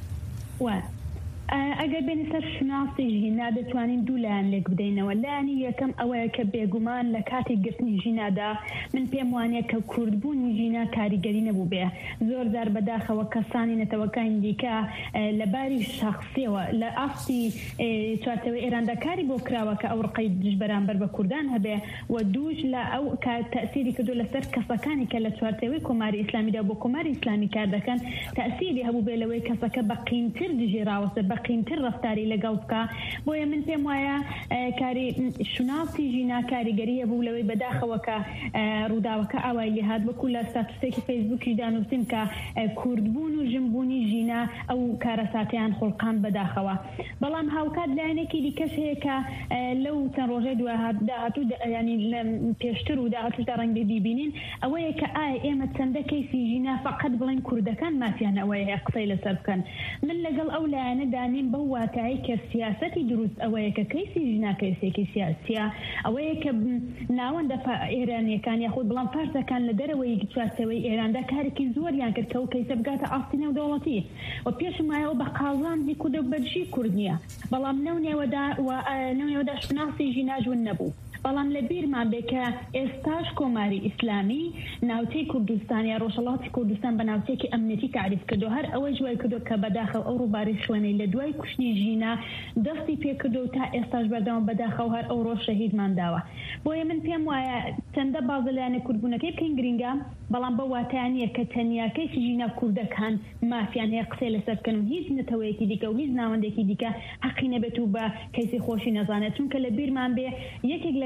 ئەگەر بێنی سەر شناسی ژینا دەتوانین دوو لایەن لێک بدەینەوە لایەنی یەکەم ئەوەیە کە بێگومان لە کاتی گرتنی ژینادا من پێم وانەیە کە کوردبوونی ژینا کاریگەری نەبوو بێ زۆر جار بەداخەوە کەسانی نەتەوەکانی دیکە لەباری شخصیەوە لە ئاستی چوارچێوەی ئێراندا کاری بۆ کراوە کە ئەو ڕقەی دژ بەرامبەر بە کوردان هەبێ و دووش لە ئەو تەئسیری کردو لەسەر کەسەکانی کە لە چوارچێوەی کۆماری ئیسلامیدا بۆ کۆماری ئیسلامی کار دەکەن تەئسیری هەبوو بێ لەوەی کەسەکە بەقینتر دژێراوەسە بەقینتر ڕەفتاری لەگەڵ بکە بۆیە من پێم وایە کاری شناسی ژینا کاریگەریە بوو لەوەی بەداخەوە کە ڕووداوەکە ئاوای لێهات وەکو لە ستاتوسێکی فەیسبووکی دانووسین کە کوردبوون و ژنبوونی ژینا ئەو کارەساتیان خۆڵقان بەداخەوە بەڵام هاوکات لایەنێکی دیکەش هەیە کە لەو چەند ڕۆژەی داهاتوو ینی پێشتر و داهاتوودا ڕەنگە بیبینین ئەوەیە کە ئایا ئێمە چەندە کەیسی ژینا فەقەت بڵێن کوردەکان مافیان ئەوەیە هەیە قسەی لەسەر بکەن من لەگەڵ ئەو لایەنە دانیم بەو واتایی کە سیاسەتی دروست ئەوەیە کە کەیسی ژینا کەیسێکی سیاسیە ئەوەیە کە ناوەندە ئێرانیەکان یاخود بڵام فارسەکان لە دەرەوەی چوارچێوەی ئێراندا کارێکی زۆریان کرد کە ئەو کەیسە بگاتە ئاستی نێودەوڵەتی و پێشم وایەوە بە قازانجی کورد و بەرژی کورد نییە بەڵام نەونێوەدا شناسی ژیناژون نەبوو بەڵام لە بیرمان بێ کە ئێستاش کۆماری ئیسلامی ناوچەی کوردستان یا ڕۆژهەڵاتی کوردستان بە ناوچەیەکی ئەمنیەتی تعریف کردو هەر ئەوەی جوای کردو کە بەداخەو ئەو ڕووباری خوێنەی لە دوای کوشتنی ژینا دەستی پێکردو و تا ئێستاش بەردەوام بەداخەو هەر ئەو ڕۆژ شەهیدمان داوە بۆیە من پێم وایە چەندە باز لەلایەنە کوردبوونەکەی بکەین گرینگە بەڵام بە واتایانیە کە تەنیا کەیسی ژینا کوردەکان مافیان هەیە قسەی لەسەر بکەن و هیچ نەتەوەیەکی دیکە و هیچ ناوەندێکی دیکە حەقی نەبێت و بە کەیسی خۆشی نەزانێت چونکە لە بیرمان بێ یەکێک لە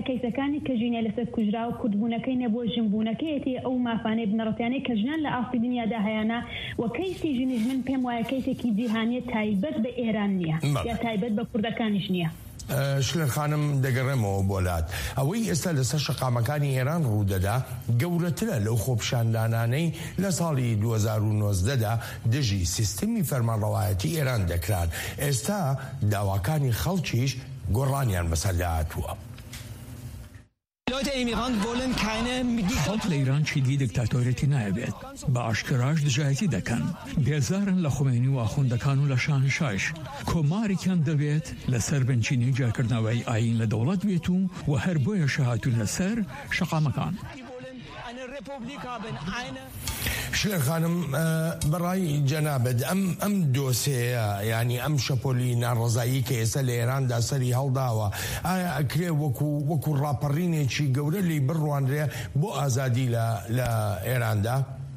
کەیسەکانی کە ژینە لەسەر کوژرا و کوردبوونەکەی نەبووە ژنبوونەکەیەتی ئەو مافانەی بنەڕەتیانەی کە ژنان لە ئاستی دنیادا هەیەە و کەیسی ژنیش من پێم وایە کەیسێکی جیهانیە تایبەت بە ئێران نییە یا تایبەت بە کوردەکانیش نییە. شلێر خانم دەگەڕێمەوە بۆلات ئەوەی ئێستا لەسەر شەقامەکانی ئێران ڕوودەدا گەورەترە لەو خۆپشاندانانەی لە ساڵی 2019دا دژی سیستمی فەرمانڕەوایەتی ئێران دەکران. ئێستا داواکانی خەڵکیش گۆڕانیان بەسەرداهاتووە. خەڵک لە ئیران چیدی دکتاتۆرێتی نایەبێت بە ئاشکراش دژایەتی دەکەن بێزارن لە خومێنی و ئاخوندەکان و لە شاهنشاش کۆمارێکیان دەبێت لەسەر بنچینی جاکردنەوەی ئاین لە دەوڵەت بێت و هەر بۆیە شەهاتون لەسەر شەقامەکان. شلێر خانم بەڕای جەنابەت ئەم دۆسەیە ینی ئەم شەپۆلی ناڕەزایی کە ئێستا لە ئێراندا سەری هەڵداوە ئایا ئەکرێ وەکو ڕاپەڕینێکی گەورە لی بڕوانرێ بۆ ئازادی لە ئێراندا؟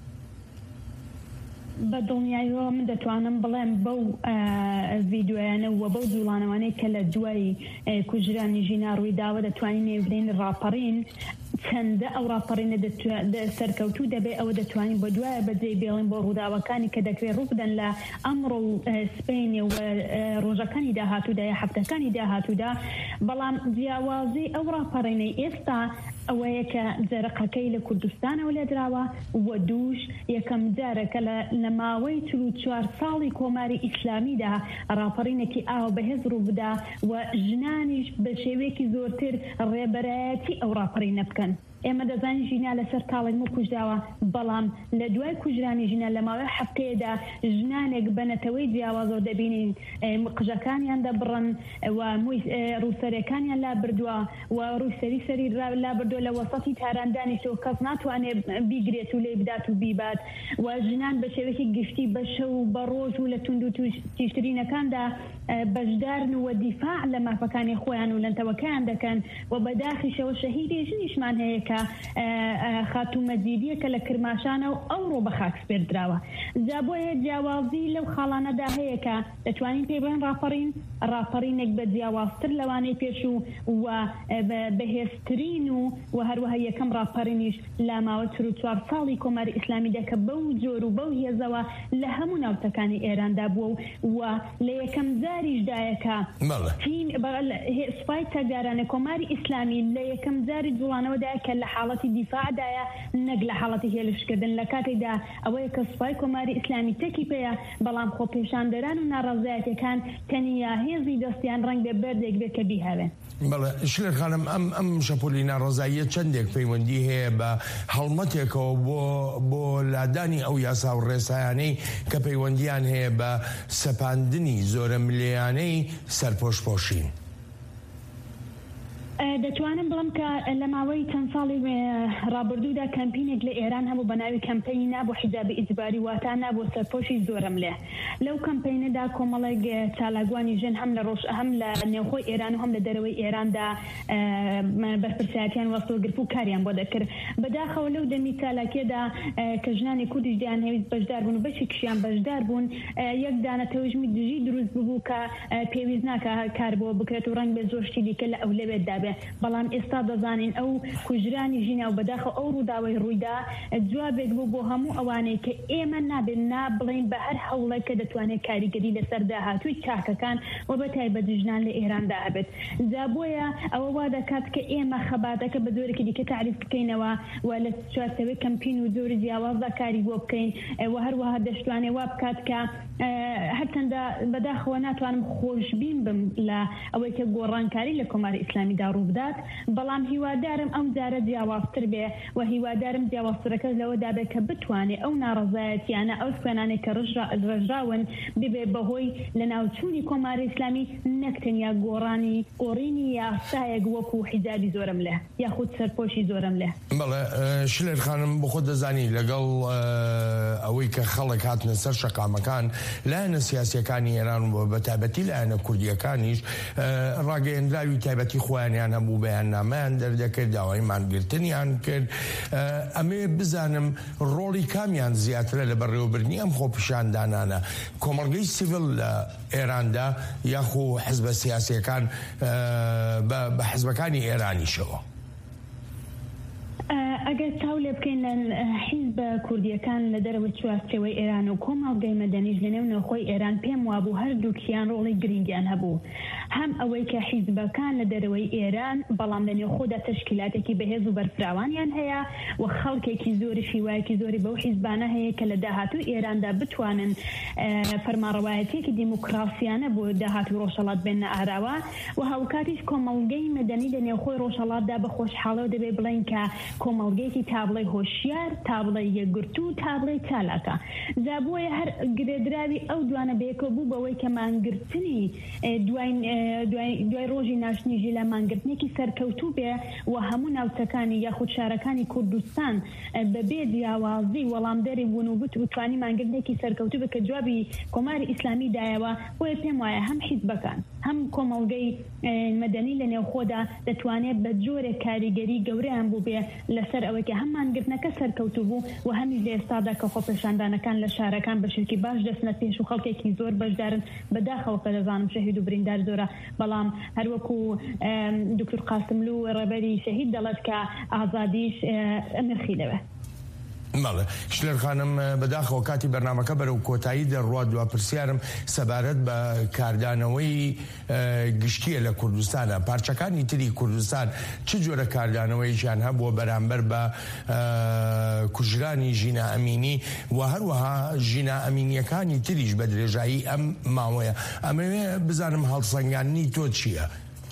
بە دڵنیاییەوە من دەتوانم بڵێم بەو ڤیددیویانە و بەو جوڵانەوانەی کە لە دوای کوژرانی ژینا ڕووی داوە دەتوانین نێودرێن ڕاپەڕین چەندە ئەو ڕاپەڕینە سەرکەوتوو دەبێت ئەوە دەتوانین بە دوایە بەجێ بێڵین بۆ ڕووداوەکانی کە دەکرێت ڕوو بدەن لە ئەمڕۆ و سپینی و ڕۆژەکانی داهاتوودا یا هەفتەکانی داهاتوودا. بەڵام جیاوازی ئەو ڕاپەڕینەی ئێستا ئەوەیە کە جەرەقەکەی لە کوردستانەوە لێدراوە و دووش یەکەم جارەکە لە ماوەی 44 ساڵی کۆماری ئیسلامیدا ڕاپەڕینێکی ئاوە بەهێز ڕوو بدا و ژنانیش بە شێوەیەکی زۆرتر ڕێبەرایەتی ئەو ڕاپەڕینە بکەن. ئێمە دەزانین ژینا لەسەر تاڵێک و کوژداوە بەڵام لە دوای کوژرانی ژینە لە ماوەی هەفتەیەدا ژنانێک بەنەتەوەی جیاوازۆ دەبینین قژەکانیان دەبڕن و ڕووسەرەکانیان لا بردووە و ڕووسەری سەری لا بردووە لە وەسەتی تاراندانیشەوە کەس ناتوانێت بیگرێت و لێ بدات و بیبات و ژنان بە شێوەیەکی گشتی بە شەو و بە ڕۆژ و لە تونند و تیشترینەکاندا بەشدارن و دیفاع لە مافەکانی خۆیان و لەنتەوەکان دەکەن و بەداخیشەوە شەهیدی ژنیشمان هەیە کە خاتومەجیدیە کە لە کرماشانە و ئەوڕۆ بە خاکسپێر دراوە. جا بۆیە جیاوازی لەو خاڵانەدا هەیە کە دەتوانین پێ بڵێن ڕاپەڕینێک بە جیاوازتر لەوانەی پێشوو و بەهێزترین و هەروەها یەکەم ڕاپەڕینیش لە ماوە 44 ساڵی کۆماری ئیسلامیدا کە بەو جۆر و بەو هێزەوە لە هەموو ناوچەکانی ئێراندا بووە و لە یەکەم جاریشدایەکە سوپای تەگارانە کۆماری ئیسلامی لە یەکەم جاری جوڵانەوەدایە کە لە حاڵەتی دیفاعدایە نەک لە حاڵەتی هێلشکردن لە کاتێکدا ئەوەیە کە سوپای کۆماری ئیسلامی تەکی پێەیە بەڵام خۆپێشاندەران و ناڕەزایەتەکان تەنیا هێزی دەستیان ڕەنگ بێ بەردێک بێت کە بیهاوێن. بەڵێ شلێر خانم ئەم شەپۆلی ناڕەزاییە چەندێک پەیوەندی هەیە بە هەڵمەتێکەوە بۆ لادانی ئەو یاسا و ڕێسایانەی کە پەیوەندیان هەیە بە سەپاندنی زۆرە ملیانەی سەرپۆشپۆشین. دەتوانم بڵم کە لە ماوەی چەند ساڵی ڕابردوودا کەمپینێک لە ئێران هەبوو بە ناوی کەمپینی نابوو حیجابی ئیجباری واتە نابوو سەرپۆشی زۆرم لێ. لەو کەمپینەدا کۆمەڵێک چالاگوانی ژن هەم لە ڕۆژ هەم لە نێوخۆی ئێران و هەم لە دەرەوەی ئێراندا بەرپرسایەتیان وەستۆگرف و کاریان بۆ دەکرد. بەداخەوە لەو دەمی چالاکیەدا کە ژنانی کوردیش دیان هەویست بەشدار بوون و بەشی کشیان بەشدار بوون یەک دانە تەوژمی دژی دروست بوو کە پێویست ناکە کار بۆ بکرێت و ڕەنگ بە زۆرشتی دیکە لە ئەو لەوێت دابێ. بەڵام ئێستا دەزانین ئەو کوژرانی ژینە و بەداخە ئەو ڕووداوای ڕوویدا جوابێک بوو بۆ هەموو ئەوانەی کە ئێمە نابێت نابڵین بە هەر هەوڵێک کە دەتوانێت کاریگەری لەسەر داهاتووی چاکەکان و بەتایبەت ژنان لە ئێراندا هەبێت. جا بۆیە ئەوە وا دەکات کە ئێمە خەباتەکە بە جۆرێکی دیکە تعریف بکەینەوە و لە چوارچێوەی کەمپین و جۆری جیاوازدا کاری بۆ بکەین و هەروەها دەشتوانێت وا بکات کە هەرچەندە بەداخەوە ناتوانم خۆشبین بم لە ئەوەی کە گۆڕانکاری لە کۆماری ئیسلامیدا ڕوو بدات بەڵام هیوادارم ئەم جارە جیاوازتر بێ و هیوادارم جیاوازترەکە لەوەدا بێت کە بتوانێت ئەو ناڕەزایەتیانە ئەو خوێنانێک کە ڕژراون ببێ بەهۆی لە ناوچوونی کۆماری ئیسلامی نەک تەنیا گۆڕینی یاسایەک وەکو حیجابی زۆرم لێ یاخود سەرپۆشی زۆرم لێ. بەڵێ شلێر خانم بۆ خۆت دەزانی لەگەڵ ئەوەی کە خەڵک هاتنە سەر شەقامەکان لایەنە سیاسیەکانی ئێران و بە تایبەتی لایەنە کوردیەکانیش ڕاگەیەندراوی تایبەتی خۆیانیان ئەوانە بوو بەیاننامەیان دەردەکرد داوای مانگرتنیان کرد ئەمێ بزانم ڕۆڵی کامیان زیاترە لە بەڕێوەبردنی ئەم خۆپیشاندانانە کۆمەڵگەی سیڤیل لە ئێراندا یاخو حزبە سیاسیەکان بە حزبەکانی ئێرانیشەوە ئەگەر چاو لێ بکەین لە حیزبە کوردیەکان لە دەرەوەی چوارچێوەی ئێران و کۆمەڵگەی مەدەنیش لە نێو نەوخۆی ئێران پێم وابوو هەردووکیان ڕۆڵی گرنگیان هەبوو هەم ئەوەی کە حیزبەکان لە دەرەوەی ئێران بەڵام لە نێوخۆدا تەشکیلاتێکی بەهێز و بەرفراوانیان هەیە و خەڵکێکی زۆری شیوایەکی زۆری بەو حیزبانە هەیە کە لە داهاتوو ئێراندا بتوانن فەرمانڕەوایەتێکی دیموکراسیانە بۆ داهاتوو ڕۆژهەڵات بێنە ئاراوە و هاوکاتیش کۆمەڵگەی مەدەنی لە نێوخۆی ڕۆژهەڵاتدا بە خۆشحاڵەوە دەبێ بڵێن کە کۆمەڵگەیەکی تابڵەی هۆشیار تابڵەی یەکگرتو و تابڵەی چالاکە زابووە هەر گرێدراوی ئەو دوانە بەیەکەوە بوو بەوەی کە مانگرتنی دوای ڕۆژی ناشنیژی لە مانگرتنێکی سەرکەوتوو بێ و هەموو ناوچەکانی یاخود شارەکانی کوردستان بەبێ جیاوازی وەڵامدەری بوون و بتوانی مانگرتنێکی سەرکەوتوو بە کە جوابی کۆماری ئیسلامی دایەوە بۆیە پێم وایە هەم حیزبەکان هەم کۆمەڵگەی مەدەنی لە نێوخۆدا دەتوانێت بە جۆرێک کاریگەری گەورەیان بوو بێ لەسەر ئەوەی کە هەم مانگرتنەکە سەرکەوتوو بوو و هەمیش لە ئێستادا کە خۆپێشاندانەکان لە شارەکان بە شێوەیەکی باش دەستنە پێش و خەڵکێکی زۆر بەشدارن بەداخەوە کە دەزانم شەهید و بریندار زۆرە بەڵام هەروەکو دکتور قاسملو ڕێبەری شەهید دەڵێت کە ئازادیش ئەمرخی لەوێ ماڵە شلێر خانم بەداخەوە کاتی بەرنامەکە بەرەو کۆتایی دەڕوات دووە پرسیارم سەبارەت بە کاردانەوەی گشتیە لە کوردستانە پارچەکانی تری کوردستان چ جۆرە کاردانەوەیشیان هەبووە بەرامبەر بە کوژرانی ژینە ئەمینی و هەروەها ژینە ئەمینیەکانی تریش بە درێژایی ئەم ماوەیە ئەمەوێ بزانم هەڵسەنگاندنی تۆ چییە؟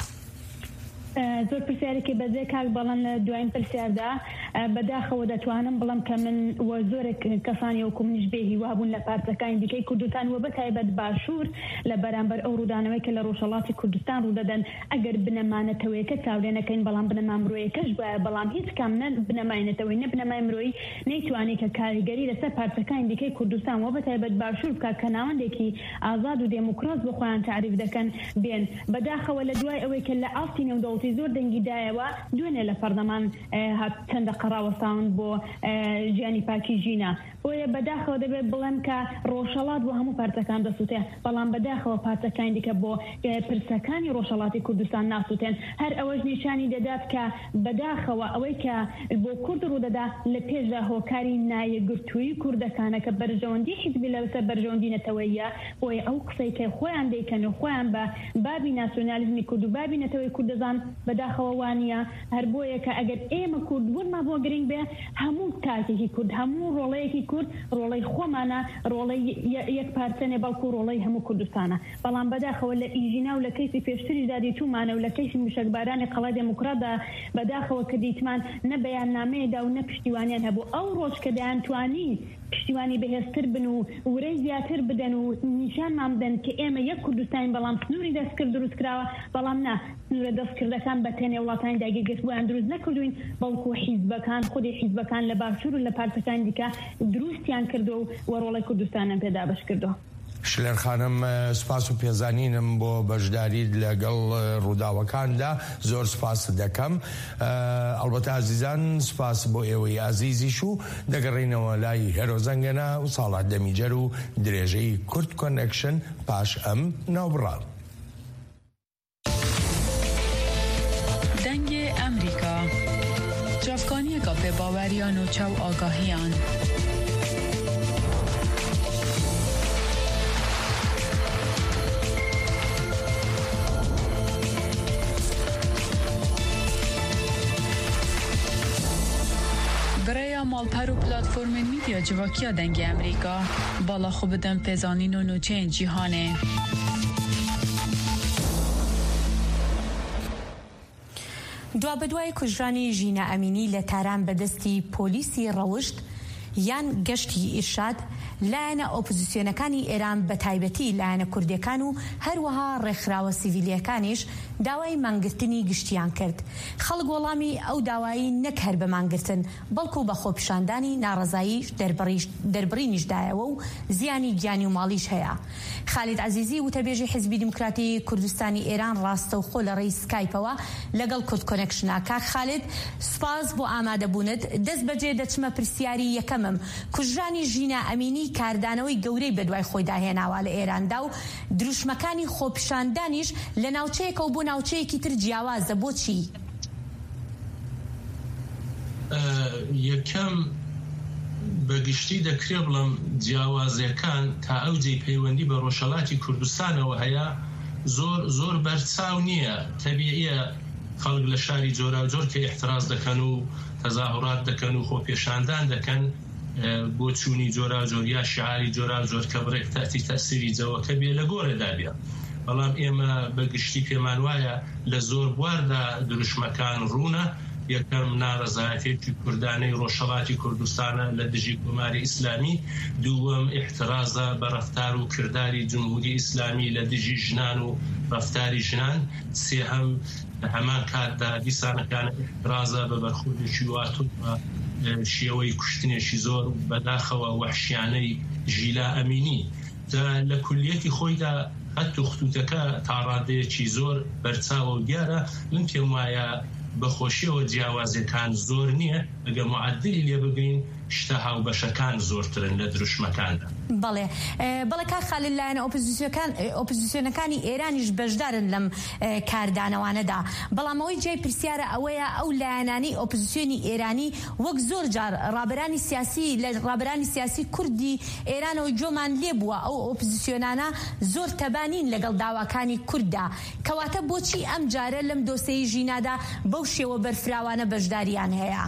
زۆر پرسیارێکی بەجێ کاک بەڵام لە دوایین پرسیاردا بەداخەوە دەتوانم بڵم کە من وە زۆرێک کەسانی وەکو منیش بێ هیوابوون لە پارچەکانی دیکەی کوردستان وە بەتایبەت باشوور لە بەرامبەر ئەو ڕوودانەوەی کە لە ڕۆژهەڵاتی کوردستان ڕوودەدەن ئەگەر بنەمانەتەوەیەکە چاودێنەکەین بەڵام بنەمان مرۆیەکەش وایە بەڵام هیچ کام نە بنەماینەتەوەی نە بنەمای مرۆیی نەیتوانی کە کاریگەری لەسەر پارچەکانی دیکەی کوردستان وە بەتایبەت باشوور بکات کە ناوەندێکی ئازاد و دێموکراس بۆ خۆیان تعریف دەکەن بێن بەداخەوە لە دوای ئەوەی کە لە ئاستی نێودەوڵەتی زۆر دەنگی دایەوە دوێنێ لە پەرلەمان چەندە قەراوەساون بۆ ژیانی پاکی ژینە بۆیە بەداخەوە دەبێت بڵێم کە ڕۆژهەڵات بۆ هەموو پارچەکان دەسووتێ بەڵام بەداخەوە پارچەکانی دیکە بۆ پرسەکانی ڕۆژهەڵاتی کوردستان ناسووتێن هەر ئەوەش نیشانی دەدات کە بەداخەوە ئەوەی کە بۆ کورد ڕوودەدا لە پێشدا هۆکاری نایەگرتووی کوردەکانە کە بەرژەوەندی حیزبی لەسەر بەرژەوەندی نەتەوەیە بۆیە ئەو قسەی کە خۆیان دەیکەن و خۆیان بە بابی ناسیۆنالیزمی کورد و بابی نەتەوەی کورد دەزان بەداخەوە وانە هەر بۆیە کە ئەگەر ئێمە کورد بوونمە بۆ گرنگ بێ هەموو کاتێکی کورد هەموو ڕۆڵەیەکی کورد ڕۆڵەی خۆمانە ڕۆڵەی یەک پارچەنێ بەڵکو ڕۆڵەی هەموو کوردستانە بەڵام بەداخەوە لە ئیژینا و لە کەیسی پێشتری دادیتومانە و لە کەیسی موشکبارانی قەڵای دموکراتدا بەداخەوە کە دیتمان نە بەیاننامەیەدا و نە پشتیوانیان هەبوو ئەو ڕۆژ کە دەیانتوانی پشتیوانی بەهێزتر بن و ورەی زیاتر بدەن و نیشانمان بدەن کە ئێمە یەک کوردستانی بەڵام سنووری دەستکرد دروست کراوە بەڵام نا سنوورە دەستکردەکان بە تێنێ وڵاتانی داگیرگەشت بۆیان دروست نەکردوین بەڵکو حیزبەکان خودی حیزبەکان لە باشوور و لە پارچەکان دیکە دروستیان کردو و ڕۆڵی کوردستانیان پێدا بەش کردو شلێر خانم سپاس و پێزانینم بۆ بەشداریت لەگەڵ ڕووداوەکاندا زۆر سپاس دەکەم ئەڵبەتە عزیزان سپاس بۆ ئێوەی عزیزیش و دەگەڕینەوە لای هێرۆزەنگەنە و ساڵات دەمیجەر و درێژەی کورد کۆنێکشن پاش ئەم ناوبڕان دەنگێ ئەمریکا جافکانیەکە پێباوەریان و چاو ئاگاهیان مالپەر و پلاتفۆرمên میدیا civakîya dengê Amerîka bala xwe bidin pêzanîn û nûçeyên cîhanê. دوابەدوای کوژرانی ژینە ئەمینی لە تاران بەدەستی پۆلیسی ڕەوشت یان گەشتی ئیرشاد لایەنە ئۆپۆزیسیۆنەکانی ئێران بە تایبەتی لایەنە کوردیەکان و هەروەها ڕێکخراوە سیڤیلیەکانیش داوای مانگرتنی گشتیان کرد. خەڵک وەڵامی ئەو داوایی نەک هەر بە مانگرتن بەڵکو بە خۆپیشاندانی ناڕەزایی دەربڕینیشدایەوە و زیانی گیانی و ماڵیش هەیە. خالید عەزیزی وتەبێژی حیزبی دیموکراتی کوردستانی ئێران ڕاستەوخۆ لە ڕێی سکایپەوە لەگەڵ کورد کۆنێکشنە. کاک خالید سپاس بۆ ئامادەبوونت. دەست بەجێ دەچمە پرسیاری یەکەمم. کوژرانی ژینە ئەمینی کاردانەوەی گەورەی بەدوای خۆی داهێناوە لە ئێراندا و دروشمەکانی خۆپیشاندانیش لە ناوچەیەکە و بۆ ناوچەیەکی تر جیاوازە. بۆچی؟ یەکەم بەگشتی دەکرێ بڵم جیاوازیەکان تا ئەوجی پەیوەندی بە ڕۆژهەڵاتی کوردستانەوە هەیە زۆر بەرچاو نییە. تەبیعیە خەڵک لە شاری جۆرا جۆر کە احتراز دەکەن و تەظاهرات دەکەن و خۆپێشاندان دەکەن بۆ چوونی جۆرا جۆر یا شعاری جۆرا جۆر کە بڕێک تاتی تەسیری جەوەکە بێ لە گۆڕێدا بێ. بەڵام ئێمە بەگشتی پێمان وایە لە زۆر بواردا دروشمەکان ڕوونە. یەکەم ناڕەزایەتێکی کوردانەی ڕۆژهەڵاتی کوردستانە لە دژی کۆماری ئیسلامی، دووەم احترازە بە ڕەفتار و کردداری جمهوری ئیسلامی لە دژی ژنان و ڕەفتاری ژنان، سێهەم لە هەمان کاتدا دیسانەکان احترازە بە بەرخوردێکی واتوە شێوەی کوشتنێکی زۆر بەداخەوە وەحشیانەی ژیلا ئەمینی. لە کولیەتی خۆیدا خەت و خطوتەکە تا ڕادەیەکی زۆر بەرچاوە و دیارە. من پێم وایە بەخۆشیەوە جیاوازیەکان زۆر نییە. ئەگە معدلی لێ بگرین شتە هاوبەشەکان زۆرترن لە دروشمەکاندا. بەڵێ کا خالید لایەنە ئۆپۆزیسیۆنەکانی ئێرانیش بەشدارن لەم کاردانەوانەدا. بەڵام ئەوەی جێی پرسیارە ئەوەیە ئەو لایەنانی ئۆپۆزیسیۆنی ئێرانی وەک زۆر جار ڕابەرانی سیاسی کوردی ئێرانەوەی جۆمان لێ بووە ئەو ئۆپۆزیسیۆنانە زۆر تەبانین لەگەڵ داواکانی کورددا. کەواتە بۆچی ئەم جارە لەم دۆسەی ژینادا بەو شێوە بەرفراوانە بەشداریان هەیە؟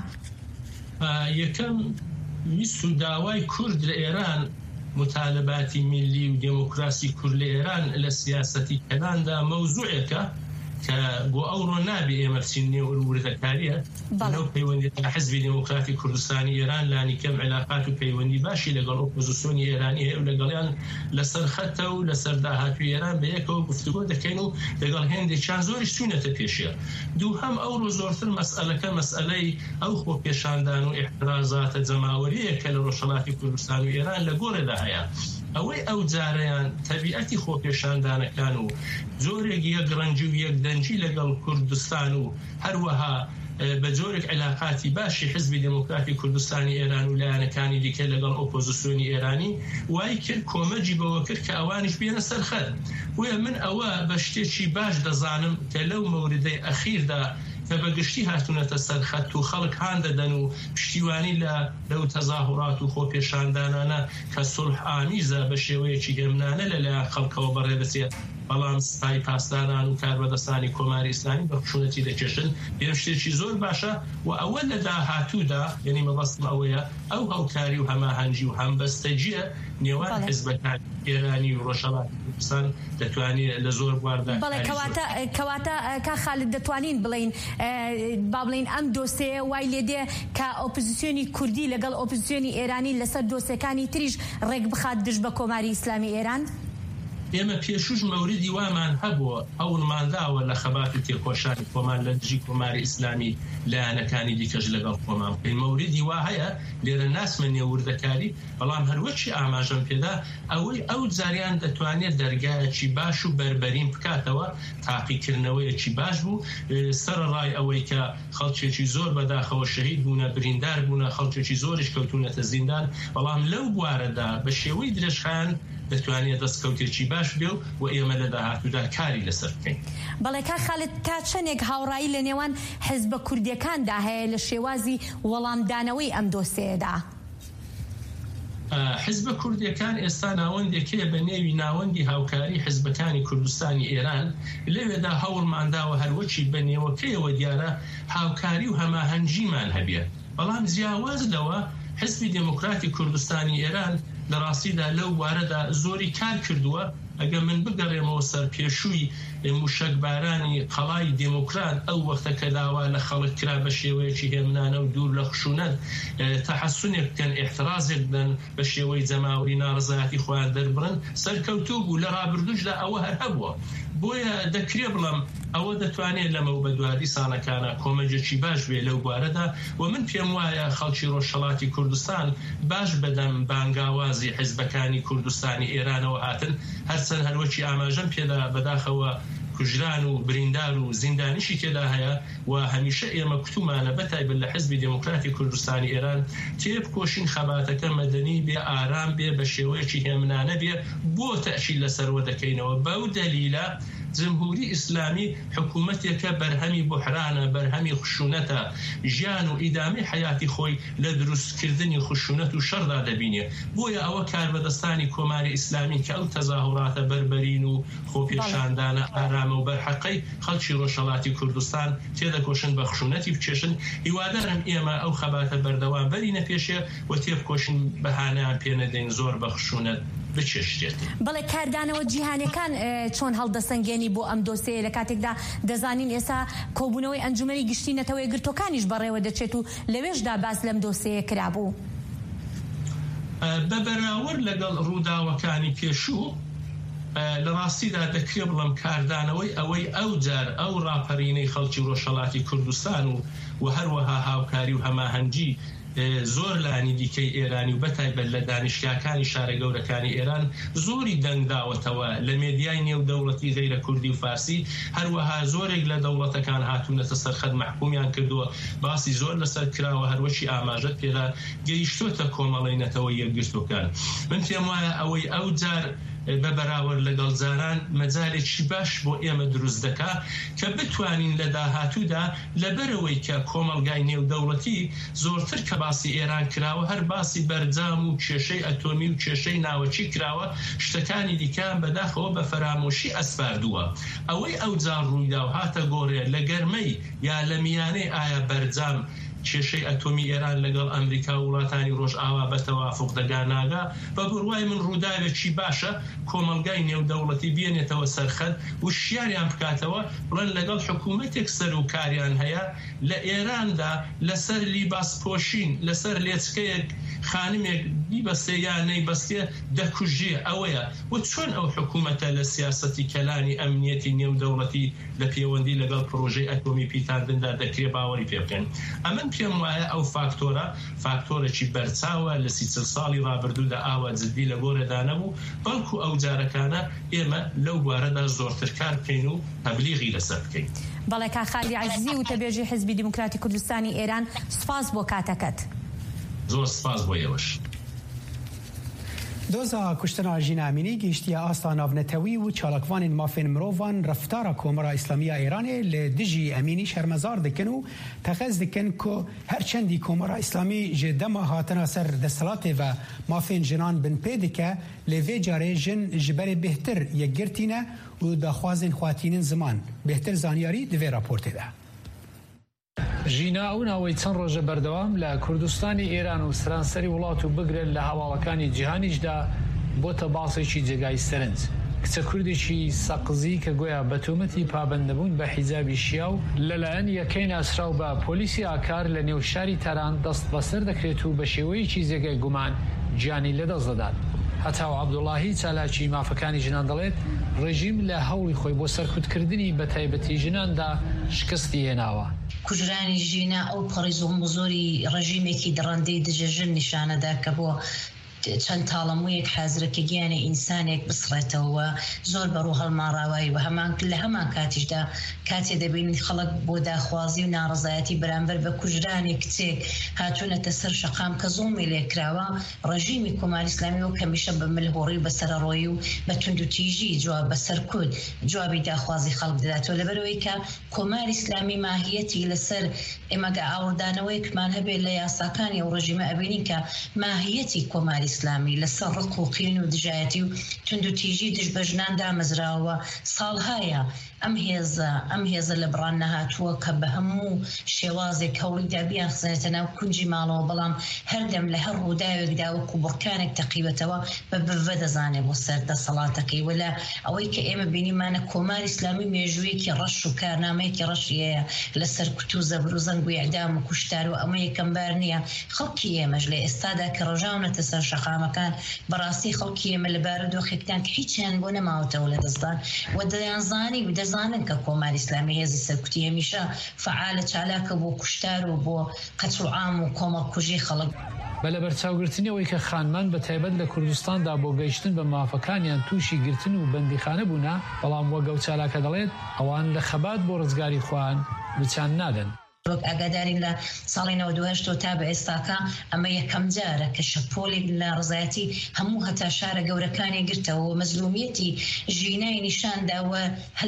یەکەم ویست و داوای کورد لە ئێران، مطالباتی میلی و دموکراسی کورد لە ئێران لە سیاسەتی کەلاندا مەوزوعێکە کە بۆ ئەوڕۆ نابێ ئێمە بچین نێو وردەکاریە. لەو پەیوەندی حزبی دموکراتی کوردستانی ئێران لانی کەم علاقات و پەیوەندی باشی لەگەڵ ئۆپۆزیسیۆنی ئێرانی هەیە و لەگەڵیان لەسەر خەتە و لەسەر داهاتوی ئێران بە یەکەوە گفتوگۆ دەکەین و لەگەڵ هێندێکیان زۆریش چوونەتە پێشیە. دووهەم ئەوڕۆ زۆرتر مەسئلەکە مەسئلەی ئەو خۆپێشاندان و احترازاتە جەماوەریە کە لە ڕۆژهەڵاتی کوردستان و ئێران لە گۆڕێدا هەیە. ئەوەی ئەو جارەیان تەبیعەتی خۆپێشاندانەکان و جۆرێک یەک ڕەنجی و یەک دەنجی لەگەڵ کوردستان و هەروەها بە جۆرێک علاقاتی باشی حزبی دموکراتی کوردستانی ئێران و لایەنەکانی دیکە لەگەڵ ئۆپۆزیسیۆنی ئێرانی وای کرد کۆمەجی بەوە کرد کە ئەوانیش بێنە سەرخەت. وێ من ئەوە بە شتێکی باش دەزانم کە لەو مەوردەی ئەخیردا کە بەگشتی هاتوونەتە سەرخەت و خەڵک هان دەدەن و پشتیوانی لەو تەظاهرات و خۆپێشاندانانە کە سولح ئامیزە بە شێوەیەکی گەمنانە لەلایەن خەڵکەوە بەڕێدەچێت. بەڵام سپای پاسداران و کاربەدەستانی کۆماری ئیسلامی بە خشونەتی دەکێشن. پێم شتێکی زۆر باشە و ئەوە لە داهاتوودا، یعنی مەبەستم ئەوەیە ئەو هەوکاری و هەماهەنگی و هەمبەستەجیە نێوان حیزبەکان ئێرانی و ڕۆژهەڵاتی کوردستان دەتوانێت لە زۆر بواردا. بەڵێ کەواتە کا خالید دەتوانین بڵین با بڵین ئەم دۆسەیە وای لێ دێ کە ئۆپۆزیسیۆنی کوردی لەگەڵ ئۆپۆزیسیۆنی ئێرانی لەسەر دۆسەکانی تریش ڕێک بخات دژ بە کۆماری ئیسلامی ئێران؟ ئێمە پێشوش مەوردی وامان هەبووە هەوڵمانداوە لە خەبات و تێکۆشانی کۆمان لە دژی کۆماری ئیسلامی لایەنەکانی دیکەش لەگەڵ کۆمان بکەین. مەوردی وا هەیە لێرە ناسمە نێوردەکاری، بەڵام هەروەچی ئاماژەم پێدا ئەوەی ئەو جاریان دەتوانێت دەرگایەکی باش و بربەرین بکاتەوە. تاقیکردنەوەیەکی باش بوو سەرڕای ئەوەی کە خەڵکێکی زۆر بەداخەوە شەهید بوونە، بریندار بوونە، خەڵکێکی زۆریش کەوتونەتە زیندان. بەڵام لەو بوارەدا بە شێوەی درێژخایەن دەتوانێت دەستکەوتێکی باش بێ و ئێمە لە داهاتوودا کاری لەسەر بکەین. بەڵێ کا خالید تا چەندێک هاوڕایی لە نێوان حیزبە کوردیەکاندا هەیە لە شێوازی وەڵامدانەوەی ئەم دۆسەیەدا؟ حیزبە کوردیەکان ئێستا ناوەندێکەیە بە نێوی ناوەندی هاوکاری حیزبەکانی کوردستانی ئێران. لەوێدا هەوڵمانداوە هەروەچی بە نێوەکەیەوە دیارە هاوکاری و هەماهەنگیمان هەبێت. بەڵام جیاواز لەوە حیزبی دموکراتی کوردستانی ئێران لە ڕاستیدا لەو وارەدا زۆری کار کردووە. ئەگە من بگەڕێمەوە سەر پێشووی موشەکبارانی قەڵای دموکرات ئەو وەختە کە داوا لە خەڵک کرا بە شێوەیەکی هێمنانە و دوور لە خشونەت تەحەسونێک بکەن ئێحترازێک بدەن بە شێوەی جەماوەری ناڕزایەتی خۆیان دەربڕن سەرکەوتوو بوو لە ڕابردووشدا ئەوە هەر هەبووە بۆیە دەکرێ بڵم ئەوە دەتوانێت لەمە بە دوادی ساڵەکانە کۆمەجێکی باش بێ لەو بوارەدا و من پێم وایە خەڵکی ڕۆژهەڵاتی کوردستان باش بەدەم بانگاوازی حیزبەکانی کوردستانی ئێرانەوە هاتن هەرچەند هەروەکی ئاماژەم پێدا بەداخەوە کوژران و بریندار و زیندانیشی تێدا هەیە و هەمیشە ئێمە کتومانە بەتایبەت لە حیزبی دموکراتی کوردستانی ئێران تێبکۆشین خەباتەکە مەدەنی بێ ئارام بێ بە شێوەیەکی هێمنانە بێ بۆ تەشیل لەسەرەوە دەکەینەوە بەو دەلیلە جمهوری ئیسلامی حکوومەتێکە بەرهەمی بحرانە بەرهەمی خشونەتە ژیان و ئیدامی حیاتی خۆی لە دروستکردنی خشونەت و شەڕدا دەبینێ بۆیە ئەوە کاربەدەستانی کۆماری ئیسلامی کە ئەو تەزاهوراتە بەربەرین و خۆپێشاندانە ئارامە و بەرحەقەی خەڵکی ڕۆژهەڵاتی کوردستان تێدەکۆشن بە خشونەتی بچێشن هیوادارم ئێمە ئەو خەباتە بەردەوام بەرینە پێشێ و تێبکۆشن بەهانەیان پێنەدەین زۆر بە خشونەت بچێشتێت. بەڵێ کاردانەوە جیهانەکان چۆن هەڵدەسەنگێنی بۆ ئەم دۆسەیە لە کاتێکدا دەزانین ئێستا کۆبوونەوەی ئەنجومەنی گشتی نەتەوەی گرتوەکانیش بەڕێوە دەچێت و لەوێشدا باس لەم دۆسەیە کرابوو. بە بەراورد لەگەڵ ڕووداوەکانی پێشوو لە ڕاستیدا دەکرێ بڵم کاردانەوەی ئەوەی ئەو جار ئەو ڕاپەرینەی خەڵکی ڕۆژهەڵاتی کوردستان و هەروەها هاوکاری و هەماهەنگی زۆر لانی دیکەی ئێرانی و بەتایبەت لە دانیشگاکانی شارە گەورەکانی ئێران زۆری دەنگداوەتەوە لە مێدیای نێودەوڵەتی غەیرە کوردی و فارسی هەروەها زۆرێک لە دەوڵەتەکان هاتوونەتە سەرخەت محکومیان کردووە باسی زۆر لەسەر کراوە هەروەشی ئاماژەت پێدا گەیشتوتە کۆمەڵی نەتەوەی یەکگرتوەکان من پێم وایە ئەوەی ئەو جار بە بەراورد لەگەڵ جاران مەجالێکی باش بۆ ئێمە دروست دەکات کە بتوانین لە داهاتوودا لەبەرەوەی کە کۆمەلگای نێودەوڵەتی زۆرتر کە باسی ئێران کراوە هەر باسی بەرجام و کێشەی ئەتۆمی و کێشەی ناوەچی کراوە شتەکانی دیکان بەداخەوە بە فەرامۆشی ئەسپاردووە ئەوەی ئەو جار ڕوویدا و هاتە گۆڕێ لە گەرمەی یا لە میانەی ئایا بەرجام کێشەی ئەتۆمی ئێران لەگەڵ ئەمریکا و وڵاتانی ڕۆژئاوا بە تەوافق دەگا ناگا بە بڕوای من ڕووداوێکی باشە کۆمەلگای نێودەوڵەتی بێنێتەوە سەرخەت و شیاریان بکاتەوە بڵێن لەگەڵ حکوومەتێک سەر و کاریان هەیە لە ئێراندا لەسەر لیباسپۆشین لەسەر لێچکەیەک خانمێک بیبەستێ یان نەیبەستێ دەکوژێ ئەوەیە و چۆن ئەو حکوومەتە لە سیاسەتی کەلانی ئەمنیەتی نێودەوڵەتی لە پەیوەندی لەگەڵ پرۆژەی ئەتۆمی پیتاندندا دەکرێت باوەڕی پێ بکەن ئەمن پێم وایە ئەو فاکتۆرێکی بەرچاوە لە 30 ساڵی ڕابردوودا ئاوا جددی لە گۆرەدا نەبوو بەڵکو ئەو جارەکانە ئێمە لەو بوارەدا زۆرتر کار بکەین و تەبلیغی لەسەر بکەین. بەڵێ کاخالی عەزیزی و تەبێژی حیزبی دیموکراتی کوردستانی ئێران سپاس بۆ کاتەکەت. زۆر سپاس بۆ ئێوەش. دۆزا کوشتنا ژینامینی گەیشتیە ئاستا ناونەتەوی و چالاکوانین مافên مرۆڤان رەفتارە کۆمەرا ئیسلامیە ئێرانê لە دژی ئەمینی شەرمەزار dikin û texez dikin ku herçendî kômera îslamî ji dema hatina ser desthilatê ve mafên jinan bin pê dike lê vê carê jin ji berê bêhtir yekgirtîne û daxwazên xwatînin ziman bêhtir zaniyarî di vê raportê de. ژینا ئەو ناوەی چەند ڕۆژە بەردەوام لە کوردستانی ئێران و سرانسەری وڵات و بگرێت لە هەواڵەکانی جیهانیشدا بۆتە باسێکی جێگای سەرنج کچە کوردێکی سەقزی کە گویا بە تۆمەتی پابەندەبوون بە حیجابی شیا و لەلایەن یەکەین ئاسراو بە پۆلیسی ئاکار لە نێو شاری تەران دەست بەسەر دەکرێت و بە شێوەیەکی جێگای گومان گیانی لەدەست دەدات. هەتاو عەبدوڵاهی چالاکی مافەکانی ژنان دەڵێت ڕێژیم لە هەوڵی خۆی بۆ سەرکوتکردنی بە تایبەتی ژناندا شکستی هێناوە. کوژرانی ژینە ئەو پەڕی زۆری ڕژیمێکی دڕندەی دژەژن نیشانەدا کە بۆ چەند تاڵەموویەک حازرەکە گیانی ئینسانێک بسڕێتەوە زۆر بەڕوو هەڵماڕاوایی و لە هەمان کاتیشدا کاتێ دەبینی خەڵک بۆ داخوازی و ناڕزایەتی بەرامبەر بە کوژرانی کچێک هاتوونەتە سەر شەقام کە زۆڵمی لێکراوە ڕژیمی کۆماری ئیسلامیەوە کەمیشە بە ملهۆڕی بەسەرڕۆیی و بە تونند و تیژی جواب بەسەر کورد جوابی داخوازی خەڵک دەداتەوە لەبەرەوەی کە کۆماری ئیسلامی ماهیەتی لەسەر ئێمەگە ئاوردانەوەیەکمان هەبێت لە یاساکانی و ڕژیمە ئەبینین کە ماهیەتی کۆماری ئیسلامی لەسەر ڕق و قین و دژایەتی و تونند و تیژی دژ بە ژنان دامەزراوە ساڵهایە ئەم هێزە لە بڕان نەهاتووە کە بە هەموو شێوازێک هەوڵی دابیان خزانێتە ناو کونجی ماڵەوە، بەڵام هەردەم لە هەر ڕووداوێکدا وەکو بڕکانێک تەقیبەتەوە بە بڤە دەزانێت بۆ سەر دەسەڵاتەکەی، وەلا ئەوەی کە ئێمە بینیمانە کۆماری ئیسلامی مێژوویەکی ڕەش و کارنامەیەکی ڕەشیەیە لەسەر کوت و زەبر و زەنگ و ئیعدام و کوشتار و ئەمە یەکەم بار نییە. خەڵکی ئێمەش لە ئێستادا کە ڕۆژاونەتە سەر شەقامەکان بەڕاستی خەڵکی ئێمە لە بارودۆخێکتان کە هیچیان بۆ نەماوەتەوە لە دەستدان و دەیانزانی و دەزانن کە کۆماری ئیسلامی هێزی سەرکوتی هەمیشە فعالە چالاکە بۆ کوشتار و بۆ قەتڵ عام و کۆمەڵکوژی خەڵک. بە لە بەرچاوگرتنەوەی کە خانمان بە تایبەت لە کوردستاندا بۆ گەیشتن بە مافەکانیان تووشی گرتن و بەندیخانە بوونا، بەڵام وەگەڵ چالاکە دەڵێت ئەوان لە خەبات بۆ ڕزگاری خۆیان بچان نادەن. ئاگادارین لە ساڵی 98 تا بە ئێستاکە ئەمە یەکەم جارە کە شەپۆلێک لە ڕزایەتی هەموو هەتا شارە گەورەکانی گرتەوە مەزلومیەتی ژینای نیشانداوە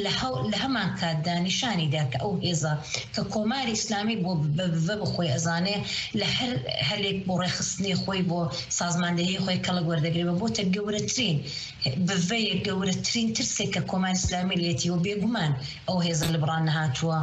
لە هەمان کاتدا نیشانیدا کە ئەو هێزە کە کۆماری ئیسلامی بۆ بە بخۆی ئەزانێ لە هەرێک بۆ ڕێخستنی خۆی بۆ سازماندەهی خۆی کەڵک وەردەگرێت بۆتە گەورەترین بڤەیە گەورەترین ترسێک کە کۆماری ئیسلامی لێتی و بێگومان ئەو هێزە لە بڕان نەهاتووە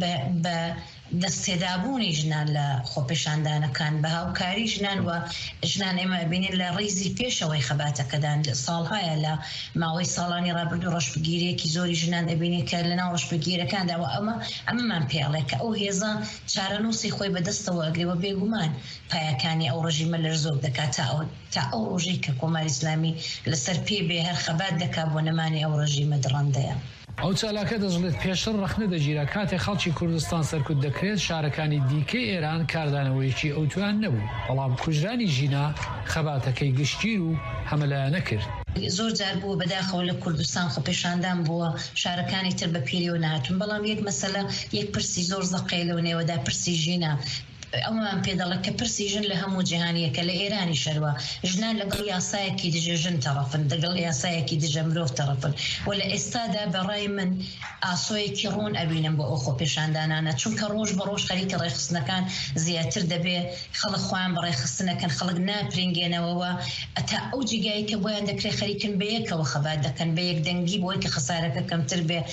بە دەستێدابوونی ژنان لە خۆپێشاندانەکان بە هاوکاری ژنان و ژنان ئێمە بینین لە ڕیزی پێشەوەی خەباتەکەدان ساڵهایە لە ماوەی ساڵانی ڕابردوو ڕەشبگیرێکی زۆری ژنان دەبینێت کە لەناو ڕەشبگیرەکانداوە ئەمەمان پێڵێ کە ئەو هێزە چارەنووسی خۆی بەدەستەوە ئەگرێەوە بێگومان پایەکانی ئەو ڕژیمە لەرزۆک دەکات تا ئەو ڕۆژەی کە کۆماری ئیسلامی لەسەر پێ بێ هەر خەبات دەکات بۆ نەمانی ئەو ڕژیمە دڕندەیە. ئەو چالاکە دەژڵێت پێشتر ڕەخنە دەگیرە کاتێک خەڵکی کوردستان سەرکوت دەکرێت شارەکانی دیکەی ئێران کاردانەوەیەکی ئەوتوان نەبوو، بەڵام کوژرانی ژینا خەباتەکەی گشتگیر و هەمەلایەنە کرد. زۆر جار بووە بەداخەوە لە کوردستان خۆپێشاندان بووە شارەکانی تر بە پیرەوە نهاتون، بەڵام یەک مەسەلە یەک پرسی زۆر زەقەی لەو نێوەدا پرسی ژینە. ئەومان پێدەڵێت کە پرسی ژن لە هەموو جیهانیەکە لە ئێرانی شەروە ژنان لەگەڵ یاسایەکی دژە ژن تەڕەفن لەگەڵ یاسایەکی دژە مرۆڤ تەڕەفن و لە ئێستادا بەڕای من ئاسۆیەکی ڕوون ئەبینم بۆ ئەو خۆپێشاندانانە، چونکە ڕۆژ بە ڕۆژ خەریکە ڕێخستنەکان زیاتر دەبێ، خەڵک خۆیان بە ڕێخستنەکەن، خەڵک ناپرینگێنەوەوە ئەتا ئەو جێگایی کە بۆیان دەکرێت خەریکن بە یەکەوە خەبات دەکەن بە یەک دەنگی بۆی کە خەسارەکە کەمتر بێ،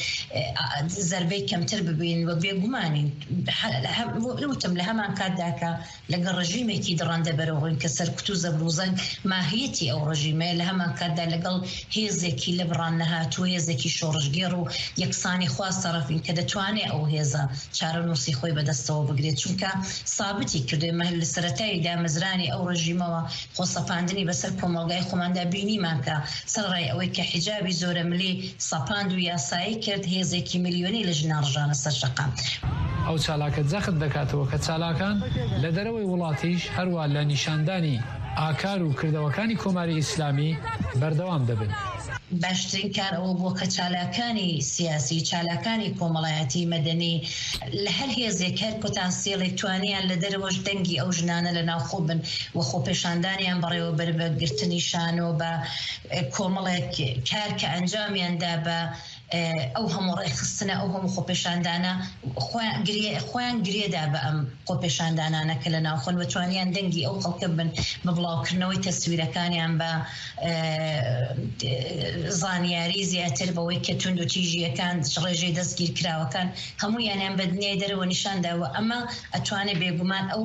زەربەی کەمتر ببین و بێگومانین وتم لە هەمان کاتداکە لەگەڵ ڕژیمێکی دڕندە بەرەوەین کە سەرکوت و زەبروزەنگ ماهیەتی ئەو ڕژیمەیە، لە هەمان کاتدا لەگەڵ هێزێکی لە بڕان نەهاتوو هێزێکی شۆڕژگێڕ و یەکسانی خواست تەڕەفین کە دەتوانێت ئەو هێزە چارەنووسی خۆی بەدەستەوە بگرێت، چونکە سابتی کردوێمە لە سەرەتاییدا مەزرانی ئەو ڕژیمەوە خۆسەپاندنی بەسەر کۆمەڵگای خۆماندا بینیمان کە سەرڕای ئەوەی کە حیجابی زۆرە ملی سەپاند و یاسایی کرد هێزێکی میلیۆنی لە ژنان ڕژانە سەر شەقام. ئەو چالاکە جەخت دەکاتەوە کە چالاکان لە دەرەوەی وڵاتیش هەروە لە نیشاندانی ئاکار و کردەوەکانی کۆماری ئیسلامی بەردەوام دەبن. باشترین کار ئەوە بووە کە چالاکانی سیاسی، چالاکانی کۆمەڵایەتی مەدەنی لە هەر هێزێک هەر پۆتانسیێڵێک توانیان لە دەرەوەش دەنگی ئەو ژنانە لە ناوخۆ بن و خۆپێشاندانیان بەڕێوە بەربەگرتنیشان و بە کۆمەڵێک کار کە ئەنجامیاندا بە ئەو هەموو ڕێخستنە ئەو هەموو خۆپێشاندانە خۆیان گرێدا بە ئەم خۆپێشاندانانە کە لە ناوخۆن بتوانیان دەنگی ئەو خەڵکە بن بە بڵاوکردنەوەی تەسویرەکانیان بە زانیاری زیاتر بەوەی کە تونند و تیژیەکان ڕێژەی دەستگیر کراوەکان هەموویانیان بە دنیای دەرەوە نیشانداوە. ئەمە ئەتوانێت بێگومان ئەو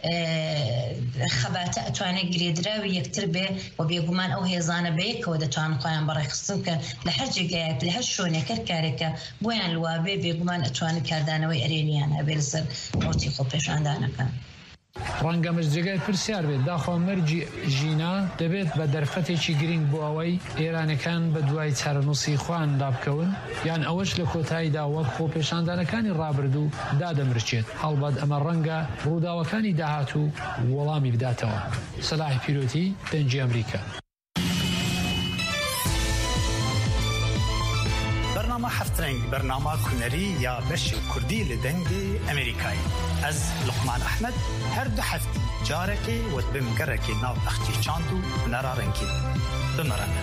خەباتە ئەتوانێت گرێدراوی یەکتر بێ و بێگومان ئەو هێزانە بەیەکەوە دەتوان خۆیان بەڕێخستن کە لە هەر جێگایەک لە هەر شوێنێک هەر کارێکە بۆیان لوابێ بێگومان ئەتوانێت کاردانەوەی ئەرێنیان هەبێ لەسەر ڕۆتی خۆپێشاندانەکان. ڕەنگە مژجێگای پرسیار بێت داخوا مەرجی ژینا دەبێت بە دەرفەتێکی گرنگ بۆ ئەوەی ئێرانەکان بە دوای چارەنووسی خوان دابکەون یان ئەوەش لە کۆتاییدا وەک خۆپێشاندانەکانی ڕابردوو دادەمرچێت. هەڵبەت ئەمە ڕەنگە ڕووداوەکانی داهاتوو وەڵامی بداتەوە. سەلاحی پیرۆتی، دەنگی ئەمریکا. برنامه هفت رنگ برنامه کنری یا بشی کردی لدنگی امریکایی از لقمان احمد هر دو هفته جارکی و بمگرکی ناو اختی چاندو نرا رنگی بمرانه.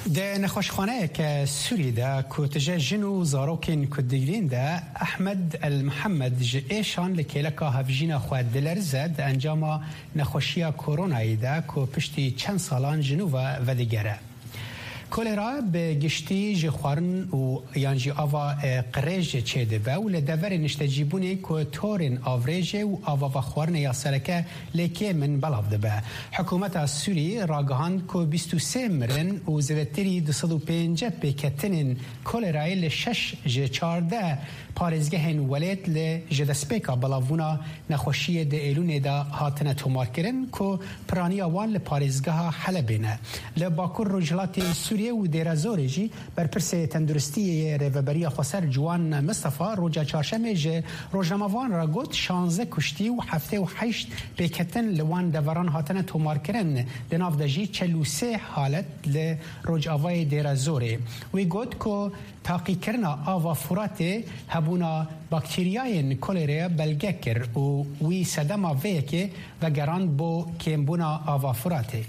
ده نخوشخانه که سوری ده کتجه جنو زاروکین کدگرین ده احمد المحمد ایشان لکیلکا هفجین خواه دلرزد انجام نخوشی کرونایی ده که پشتی چند سالان جنو و دیگره. کولرا به گشتی جخوارن و یانجی آوا قریج چیده به و لدور نشتجیبونی که تورن آوریج و آوا و خوارن یا سرکه لیکه من بلاف ده به. حکومت سوری راگهاند که 23 مرن و زیدتری 205 بکتنین کولرای لشش ج14 پارزگهن ولید لجدسپیکا بلاوونا نخوشی ده ایلون ده هاتنه تومار کرن که پرانی آوان لپارزگه حلبینه. لباکر رجلات سوری و دیرازوری جی بر پرسه تندرستی ریوبری خسر جوان مصطفى روجا چهارشنبه جه روزنامه‌وان را گفت 16 کشتی و 78 بکتن لوان دوران هاتن تومار کردن دناف دجی 43 حالت ل روج آوای دیرازوری وی گفت که تاقی کرنا آوا فراته هبونا باکتریای کولرا بلگه کر و وی صدما ویکه و گران بو کمبونا آوا فراته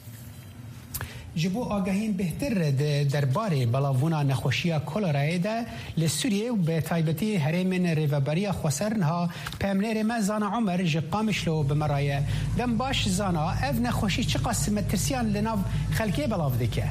جبو آگاهین بهتر درباره بلاوونا نخوشی کولرای ده لسوریه و به تایبتی هرمن ریوبری خسرنها پامنر ما زانا عمر جقامشلو بمرایه دم باش زانا اف نخوشی چه قسم ترسیان لناف خلکی بلاو دکه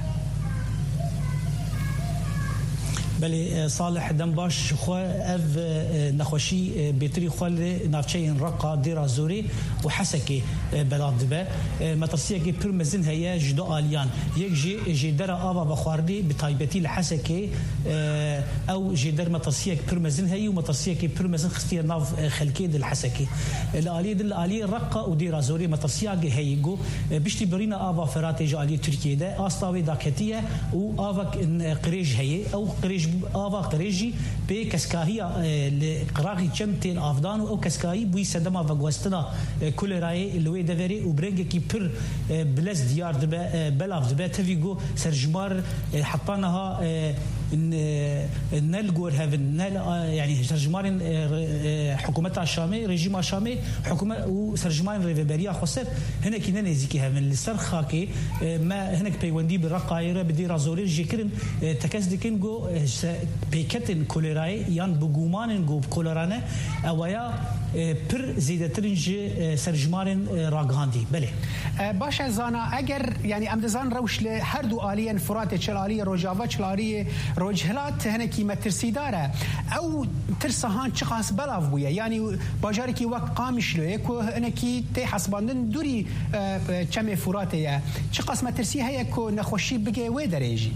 بله صالح دنباش خو اف نخوشی بيتري خل نافچين رقا ديرازوري وحسكي بلاد به مترسيه كي برمزن هي جدو اليان يك جي در ابا بخواردي بتايبتي الحسكي او جدر مترسيه برمزن هي ومترسيه كي برمزن خستي ناف خلكي الحسكي الالي رقا وديرازوري مترسيه هيغو بيشتي برينا ابا فراتي جالي تركيا ده اصلاوي داكتيه و افا قريج هي او قريج آوا قریجی به کسکاهی لقراقی چمتین آفدان و کسکاهی بوی سدما و گوستنا کولرای لوی دوری و برنگ کی پر بلز دیار دبه بلاف دبه تفیگو سرجمار حطانها نل جور هافن نل يعني سرجمارن حكومة الشامي رجيم الشامي حكومة وسرجمارن ريفبريا خسر هنا كنا نزيكي هافن السرخاكي ما هناك بيوندي بالرقايرة بدي رازوري جيكرن تكسدكن جو بيكتن كولراي يان بجومان جو كولرانا أويا پر زیدترینج سرجمارن راگهاندی بله باشه زانا اگر یعنی امدزان روش له هر دو آلین فرات چلالی روجاوا چلالی روجهلات هنکی مترسیداره او ترسهان چقاس بلاف بویا یعنی باجاری کی وقت قامش له کو هنکی ته حسباندن دوری چم فراته چقاس مترسی هي کو نخوشی بگه و درجی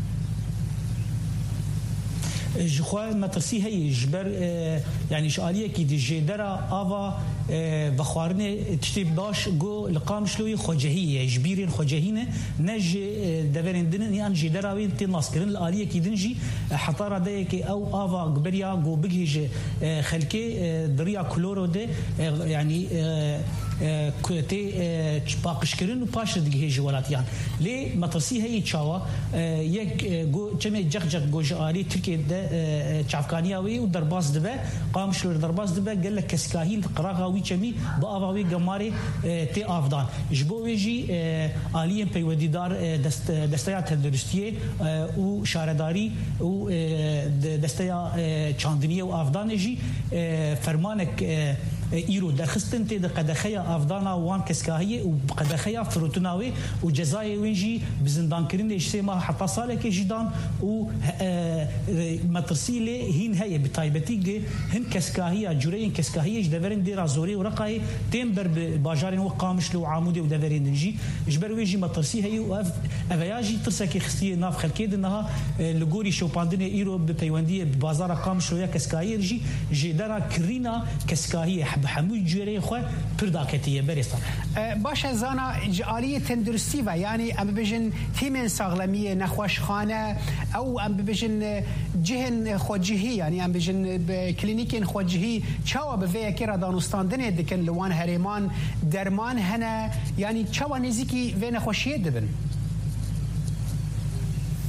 جخوا مترسي هي جبر يعني شاليه كي دي جدرا افا بخوارنه تشتيب باش جو لقام شلوي خوجهيه جبيرين خوجهينه نج دبرين دن يعني جدرا وين تناسكرن الاليه كي دنجي حطاره ديك او افا قبريا جو بجيج خلكي دريا كلورو دي يعني كوتي باقشكرن وباش دغه جوالات يعني لي مترسي هي تشاوا يك جو جمع جخجخ جو جالي تركي ده چافکانیاوی و درباز دبه قامش لور درباز دبه قال لك كسكاهيل قراغاوي چمي باواوي گماري تي افدان جبو ويجي عاليين پيوديدار دستيات تندرستيه و شارداري و دستيا چاندنيه و افدان جي فرمانك ایرو درخستن تی قدخیا افدانا وان کسکاهیه و قدخیا فروتناوی و جزای وینجی بزندان کرنده اشتی ما حتی ساله که جدان و مترسیله هین هی بتایبتی هن کسکاهیه جورین کسکاهیه جدورین دی رازوری و رقای تیم بر باجارین و قامش لو عمودی و دورین دنجی جبر ویجی مترسی هی و اویاجی ترسکی خستی ناف خلکی دنها لگوری شوپاندن ایرو بپیوندی بازار قامش لو کسکاهیه جی جدارا کرینا کسکاهیه بحمود جوری خو پرداکتیه برستان باشه زانا جالیه تندرستی و یعنی ام بجن تیم ساغلمیه نخوشخانه او ام بجن جهن خوجهی یعنی ام بجن کلینیک خوجهی چاوا به وکر دانستان دنه دکن لوان هریمان درمان هنه یعنی چاوا نزیکی و نخوشیه دبن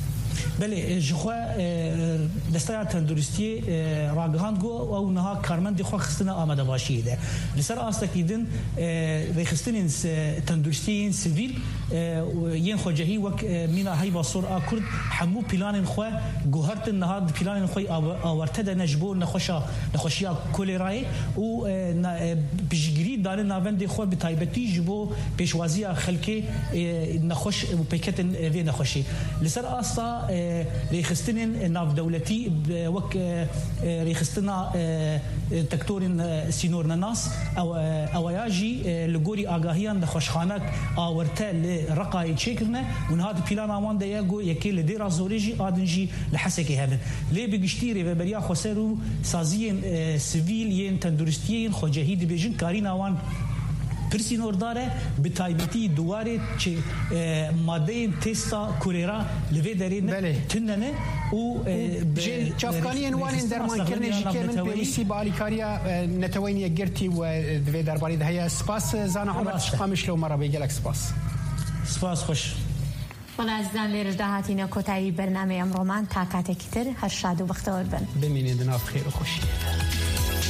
بله جخوا دستای تندرستی راگهاند گو او نها کارمند خو خستنا آماده باشی ده لسر آستکیدن ریخستن تندرستی سیویل ین خوجهی وک مینا هی باسور آکرد حمو پیلان خو گوهرت نهاد پیلان خو آورته ده نجبور نخوشیا کولرای و بجگری داره ناوند خو به تایبتی جبو پیشوازی خلکی نخوش و پیکت وی نخوشی لسر آستا ریخستن ناف دولتی وک ریخستنا دکتور سینور ناس او یاجی لگوری آگاهیان دخوشخانک آورته لرقای چکرنه و نهاد پیلان آمان ده یگو یکی لدیر زوریجی آدنجی لحسکی هبن لی بگشتیری و بریا خسرو سازین سیویل ین تندرستیین خوجهید بیجن کارین آوان پرسینور داره به تایبتی دواره چه ماده تستا کوريرا لوی درین تننه و چافکانی انوان درمان کردن جیکه من پیوستی با آلیکاریا نتوینی گرتی و دوی درباری ده هیا سپاس زانا عمر شقامش لو مرا بیگلک سپاس خوش بەڵازدان لێرەش داهاتینە کۆتایی بەرنامەی ئەمڕۆمان تا کاتێکی تر هەر شاد و بەختەوەر بن بمینێ دناو خێر و خۆشی